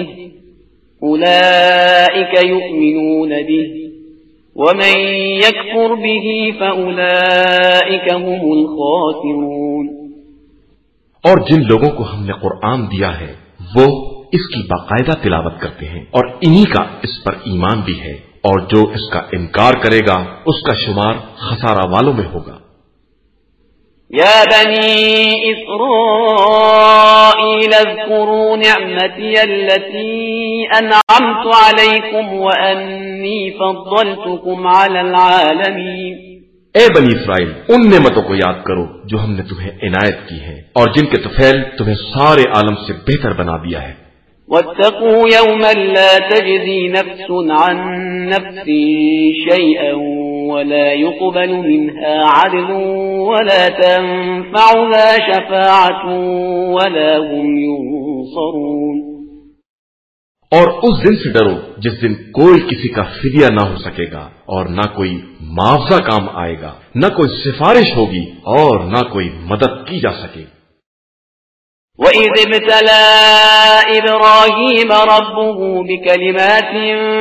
أولئك يؤمنون به ومن يكفر به فأولئك هم الخاسرون۔ اور جن لوگوں کو ہم نے قرآن دیا ہے وہ اس کی باقاعدہ تلاوت کرتے ہیں، اور انہی کا اس پر ایمان بھی ہے، اور جو اس کا انکار کرے گا اس کا شمار خسارہ والوں میں ہوگا۔ يا بني إسرائيل اذكروا نعمتي التي أنعمت عليكم وأني فضلتكم على العالمين۔ اے بنی اسرائیل، ان نعمتوں کو یاد کرو جو ہم نے تمہیں عنایت کی ہیں اور جن کے طفیل تمہیں سارے عالم سے بہتر بنا دیا ہے۔ واتقوا يوما لا تجزي نفس عن نفس شيئا ولا يقبل منها عدل ولا تنفعها شفاعة ولا هم ينصرون. اور اس دن سے ڈرو جس دن کوئی کسی کا فدیہ نہ ہو سکے گا اور نہ کوئی معاوضہ کام آئے گا، نہ کوئی سفارش ہوگی اور نہ کوئی مدد کی جا سکے. وَإِذِ ابْتَلَى إِبْرَاهِيمَ رَبُّهُ بِكَلِمَاتٍ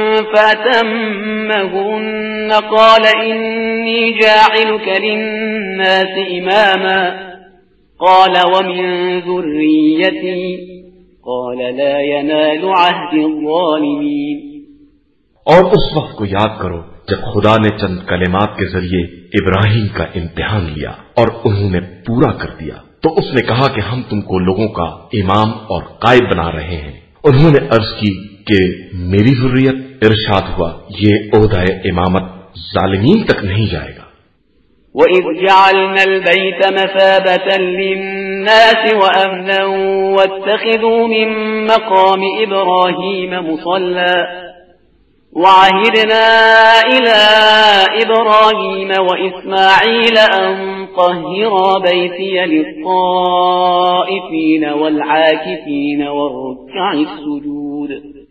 فَأَتَمَّهُنَّ قَالَ إِنِّي جَاعِلُكَ لِلنَّاسِ إِمَامًا قَالَ وَمِن ذُرِّيَّتِي قَالَ لَا يَنَالُ عَهْدِ الظَّالِمِينَ. اور اس وقت کو یاد کرو جب خدا نے چند کلمات کے ذریعے ابراہیم کا امتحان لیا اور انہوں نے پورا کر دیا، تو اس نے کہا کہ ہم تم کو لوگوں کا امام اور قائد بنا رہے ہیں. انہوں نے عرض کی کہ میری ذریت. ارشاد ہوا یہ عہدہ امامت ظالمین تک نہیں جائے گا. وَإِذْ جَعَلْنَا الْبَيْتَ مَثَابَةً لِلنَّاسِ وَأَمْنًا وَاتَّخِذُوا مِن مَّقَامِ إِبْرَاهِيمَ مُصَلًّى وَعَهِدْنَا إِلَى إِبْرَاهِيمَ وَإِسْمَاعِيلَ أَن طَهِّرَا بَيْتِيَ لِلطَّائِفِينَ وَالْعَاكِفِينَ وَالرُّكَّعِ السُّجُودِ.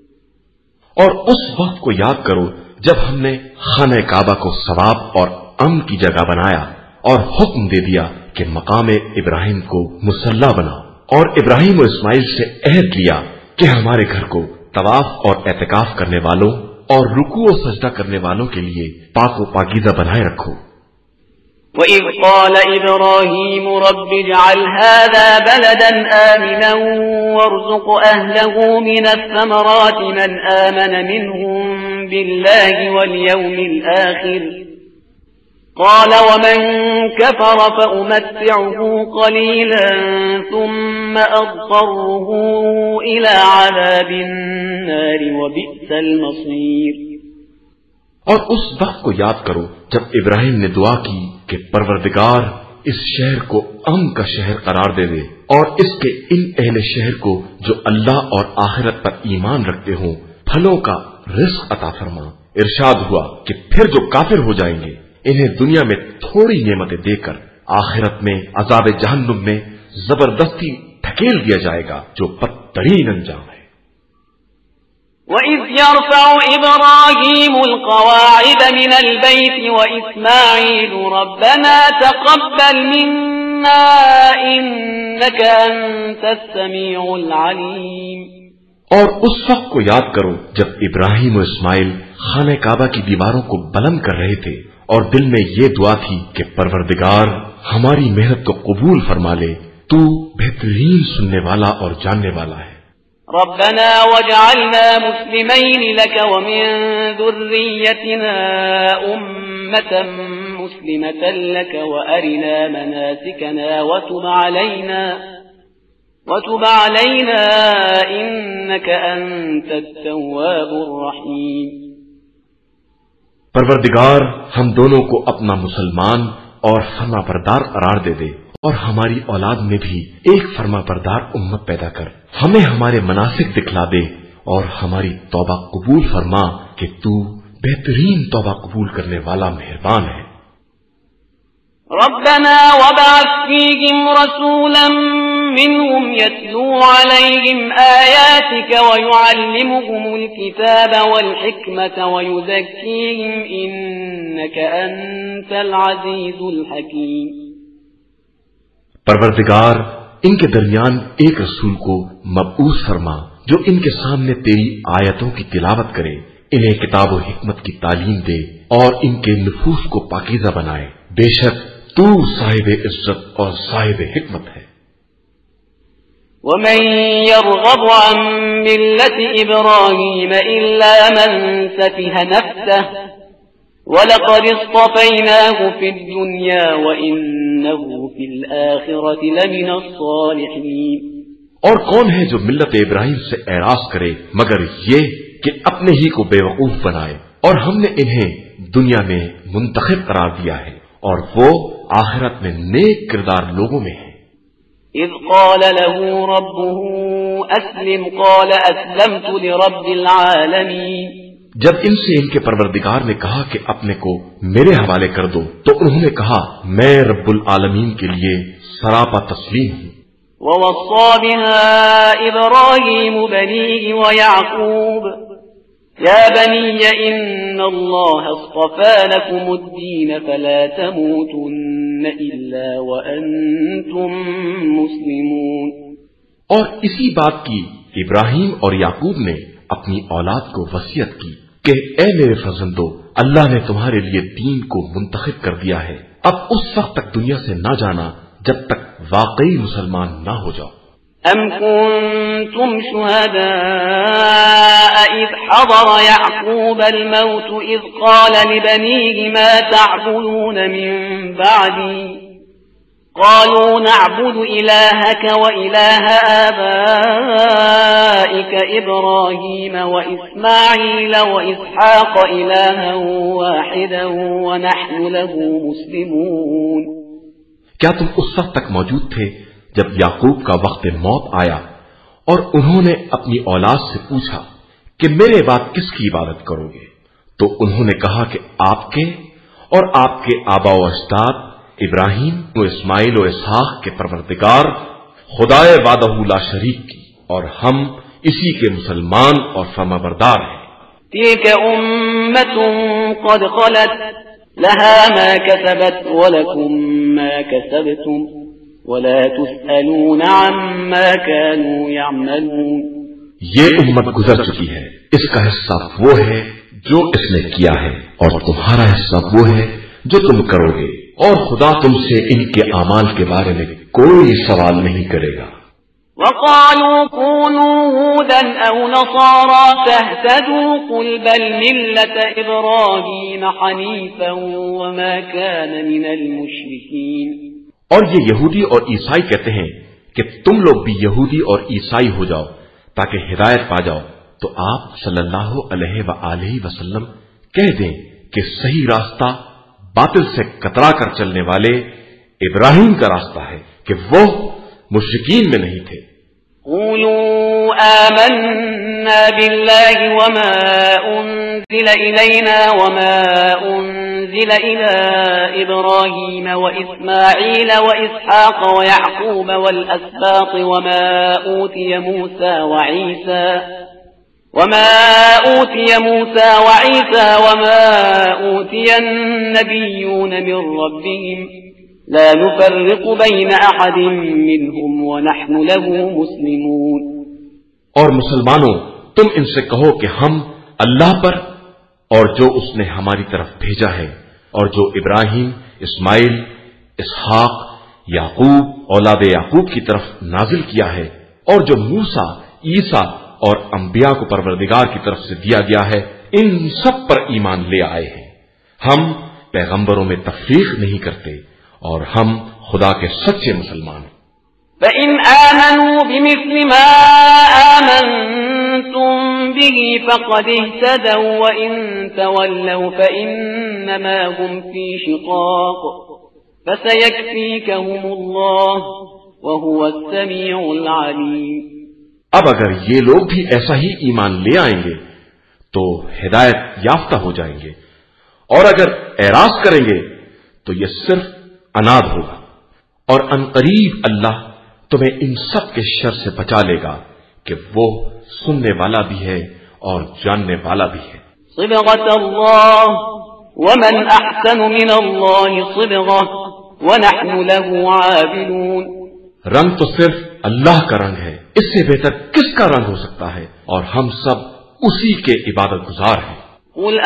اور اس وقت کو یاد کرو جب ہم نے خانہ کعبہ کو ثواب اور امن کی جگہ بنایا اور حکم دے دیا کہ مقام ابراہیم کو مصلی بناؤ، اور ابراہیم و اسماعیل سے عہد لیا کہ ہمارے گھر کو طواف اور اعتکاف کرنے والوں اور رکوع و سجدہ کرنے والوں کے لیے پاک و پاکیزہ بنائے رکھو. وَإِذْ قَالَ إِبْرَاهِيمُ رَبِّ اجْعَلْ هَذَا بَلَدًا آمِنًا وَارْزُقْ أَهْلَهُ مِنَ الثَّمَرَاتِ مَنْ آمَنَ مِنْهُمْ بِاللَّهِ وَالْيَوْمِ الْآخِرِ قَالَ وَمَنْ كَفَرَ فَأُمَتِّعُهُ قَلِيلًا ثُمَّ أَضْطَرُّهُ إِلَى عَذَابِ النَّارِ وَبِئْسَ الْمَصِيرُ. اور اس وقت کو یاد کرو جب ابراہیم نے دعا کی کہ پروردگار اس شہر کو امن کا شہر قرار دے دے اور اس کے ان اہل شہر کو جو اللہ اور آخرت پر ایمان رکھتے ہوں پھلوں کا رزق عطا فرما. ارشاد ہوا کہ پھر جو کافر ہو جائیں گے انہیں دنیا میں تھوڑی نعمتیں دے کر آخرت میں عذاب جہنم میں زبردستی ڈھکیل دیا جائے گا جو بدترین انجام ہے. وَإِذْ يَرْفَعُ إِبْرَاهِيمُ الْقَوَاعِدَ مِنَ الْبَيْتِ وَإِسْمَاعِيلُ رَبَّنَا تَقَبَّلْ مِنَّا إِنَّكَ أَنْتَ السَّمِيعُ الْعَلِيمُ. اور اس وقت کو یاد کرو جب ابراہیم و اسماعیل خانہ کعبہ کی دیواروں کو بلند کر رہے تھے اور دل میں یہ دعا تھی کہ پروردگار ہماری محنت کو قبول فرما لے، تو بہترین سننے والا اور جاننے والا ہے. ربنا واجعلنا مسلمين لك ومن ذريتنا أمة مسلمة لك وأرنا مناسكنا وتب علينا إنك أنت التواب الرحيم. پروردگار ہم دونوں کو اپنا مسلمان اور فرما بردار قرار دے دے اور ہماری اولاد میں بھی ایک فرما بردار امت پیدا کر. ہمیں ہمارے مناسک دکھلا دے اور ہماری توبہ قبول فرما کہ تو بہترین توبہ قبول کرنے والا مہربان ہے. ربنا وابعث فيهم رسولا منهم يتلو عليهم آياتك ويعلمهم الكتاب والحكمة ويزكيهم إنك أنت العزيز الحكيم. پروردگار ان کے درمیان ایک رسول کو مبعوث فرما جو ان کے سامنے تیری آیتوں کی تلاوت کرے، انہیں کتاب و حکمت کی تعلیم دے اور ان کے نفوس کو پاکیزہ بنائے. بے شک تو صاحب عزت اور صاحب حکمت ہے. ومن يرغب عن ملة إبراهيم إلا من سفه نفسه وَلَقَدِ اصْطَفَيْنَاهُ فِي الدُّنْيَا وَإِنَّهُ فِي الْآخِرَةِ لَمِنَ الصَّالِحِينَ. اور کون ہے جو ملت ابراہیم سے اعراض کرے مگر یہ کہ اپنے ہی کو بے وقوف بنائے، اور ہم نے انہیں دنیا میں منتخب قرار دیا ہے اور وہ آخرت میں نیک کردار لوگوں میں ہیں. إذ قال له ربه أسلم قال أسلمت لرب العالمين. جب ان سے ان کے پروردگار نے کہا کہ اپنے کو میرے حوالے کر دو تو انہوں نے کہا میں رب العالمین کے لیے سراپا تسلیم ہوں. ووصى بها إبراهيم بنيه ويعقوب يا بني إن الله اصطفى لكم الدين فلا تموتن إلا وأنتم مسلمون. اور اسی بات کی ابراہیم اور یعقوب نے اپنی اولاد کو وصیت کی کہ اے میرے فرزندو اللہ نے تمہارے لیے دین کو منتخب کر دیا ہے، اب اس وقت تک دنیا سے نہ جانا جب تک واقعی مسلمان نہ ہو جاؤ. ام کنتم شہداء اذ حضر یعقوب الموت اذ قال لبنیه ما تعبدون من بعدی قالوا نعبد إلهك وإله آبائك إبراهيم وإسماعيل وإسحاق إلها واحدا ونحن له مسلمون. کیا تم اس وقت تک موجود تھے جب یعقوب کا وقت موت آیا اور انہوں نے اپنی اولاد سے پوچھا کہ میرے بعد کس کی عبادت کرو گے؟ تو انہوں نے کہا کہ آپ کے اور آپ کے آبا و اجداد ابراہیم و اسماعیل و اسحاق کے پروردگار خدائے وحدہ لا شریک کی، اور ہم اسی کے مسلمان اور فرمانبردار ہیں. تلك أمة قد خلت لها ما كسبت ولكم ما كسبتم ولا تسألون عما كانوا يعملون. یہ امت گزر چکی ہے، اس کا حصہ وہ ہے جو اس نے کیا ہے، اور تمہارا حصہ وہ ہے جو تم کرو گے، اور خدا تم سے ان کے اعمال کے بارے میں کوئی سوال نہیں کرے گا. وقالوا كونوا هودا أو نصارى تهتدوا قل بل ملة إبراهيم حنيفا وما كان من المشركين. اور یہ یہودی اور عیسائی کہتے ہیں کہ تم لوگ بھی یہودی اور عیسائی ہو جاؤ تاکہ ہدایت پا جاؤ، تو آپ صلی اللہ علیہ وآلہ وسلم کہہ دیں کہ صحیح راستہ باطل سے کترا کر چلنے والے ابراہیم کا راستہ ہے کہ وہ مشرکین میں نہیں تھے. قولوا آمنا بالله وما أنزل إلينا وما أنزل إلى إبراهيم وإسماعيل وإسحاق ويعقوب والأسباط وما أوتي موسى وعيسى وما أوتي النبيون من ربهم لا نفرق بين أحد منهم ونحن له مسلمون. اور مسلمانوں تم ان سے کہو کہ ہم اللہ پر اور جو اس نے ہماری طرف بھیجا ہے اور جو ابراہیم، اسماعیل، اسحاق، یعقوب اولاد یعقوب کی طرف نازل کیا ہے اور جو موسیٰ، عیسیٰ اور انبیاء کو پروردگار کی طرف سے دیا گیا ہے، ان سب پر ایمان لے آئے ہیں. ہم پیغمبروں میں تفریق نہیں کرتے اور ہم خدا کے سچے مسلمان ہیں. فَإِنْ آمَنُوا بِمِثْلِ مَا آمَنْتُمْ بِهِ فَقَدِ اهْتَدَوْا وَإِنْ تَوَلَّوْا فَإِنَّمَا هُمْ فِي شِقَاقٍ فَسَيَكْفِيكَهُمُ اللَّهُ وَهُوَ السَّمِيعُ الْعَلِيمُ. اب اگر یہ لوگ بھی ایسا ہی ایمان لے آئیں گے تو ہدایت یافتہ ہو جائیں گے، اور اگر اعراض کریں گے تو یہ صرف عناد ہوگا، اور عنقریب اللہ تمہیں ان سب کے شر سے بچا لے گا کہ وہ سننے والا بھی ہے اور جاننے والا بھی ہے. صبغة اللہ ومن احسن من اللہ صبغة ونحن له عابدون. رنگ تو صرف اللہ کا رنگ ہے، اس سے بہتر کس کا رنگ ہو سکتا ہے، اور ہم سب اسی کے عبادت گزار ہیں. قل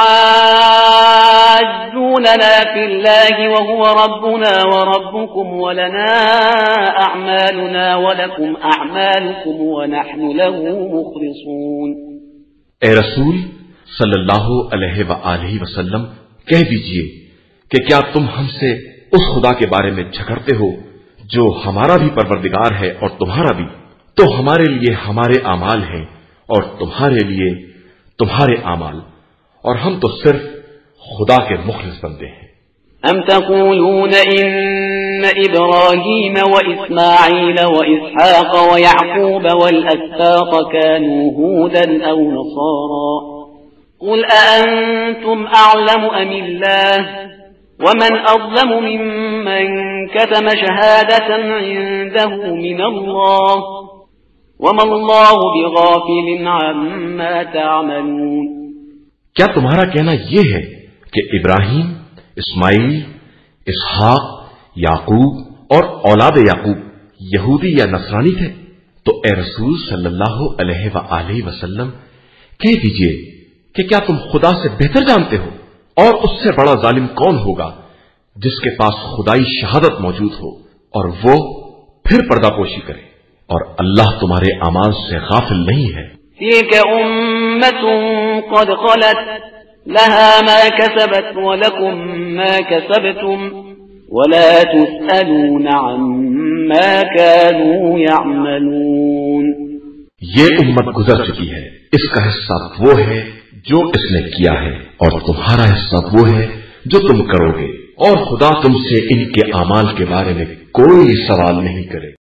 اتحاجوننا في الله وهو ربنا وربكم ولنا اعمالنا ولكم اعمالكم ونحن له مخلصون. اے رسول صلی اللہ علیہ وآلہ وسلم کہہ دیجئے کہ کیا تم ہم سے اس خدا کے بارے میں جھگڑتے ہو جو ہمارا بھی پروردگار ہے اور تمہارا بھی؟ تو ہمارے لیے ہمارے اعمال ہیں اور تمہارے لیے تمہارے اعمال، اور ہم تو صرف خدا کے مخلص بندے ہیں. ام تقولون ان إن إبراهيم وإسماعيل وإسحاق ويعقوب والأسباط كانوا هودا أو نصارا قل أأنتم أعلم أم الله ومن أظلم ممن كتم شهادة عنده من الله وما الله بغافل عما تعملون. کیا تمہارا کہنا یہ ہے کہ ابراہیم، اسماعیل، اسحاق، یعقوب اور اولاد یعقوب یہودی یا نصرانی تھے؟ تو اے رسول صلی اللہ علیہ وآلہ وسلم کہہ دیجئے کہ کیا تم خدا سے بہتر جانتے ہو؟ اور اس سے بڑا ظالم کون ہوگا جس کے پاس خدائی شہادت موجود ہو اور وہ پھر پردہ پوشی کرے، اور اللہ تمہارے اعمال سے غافل نہیں ہے. تلك أمة قد خلت لها ما كسبت ولكم ما كسبتم ولا تسألون عما كانوا يعملون. یہ امت گزر چکی ہے، اس کا حصہ وہ ہے جو اس نے کیا ہے، اور تمہارا حصہ وہ ہے جو تم کرو گے، اور خدا تم سے ان کے اعمال کے بارے میں کوئی سوال نہیں کرے.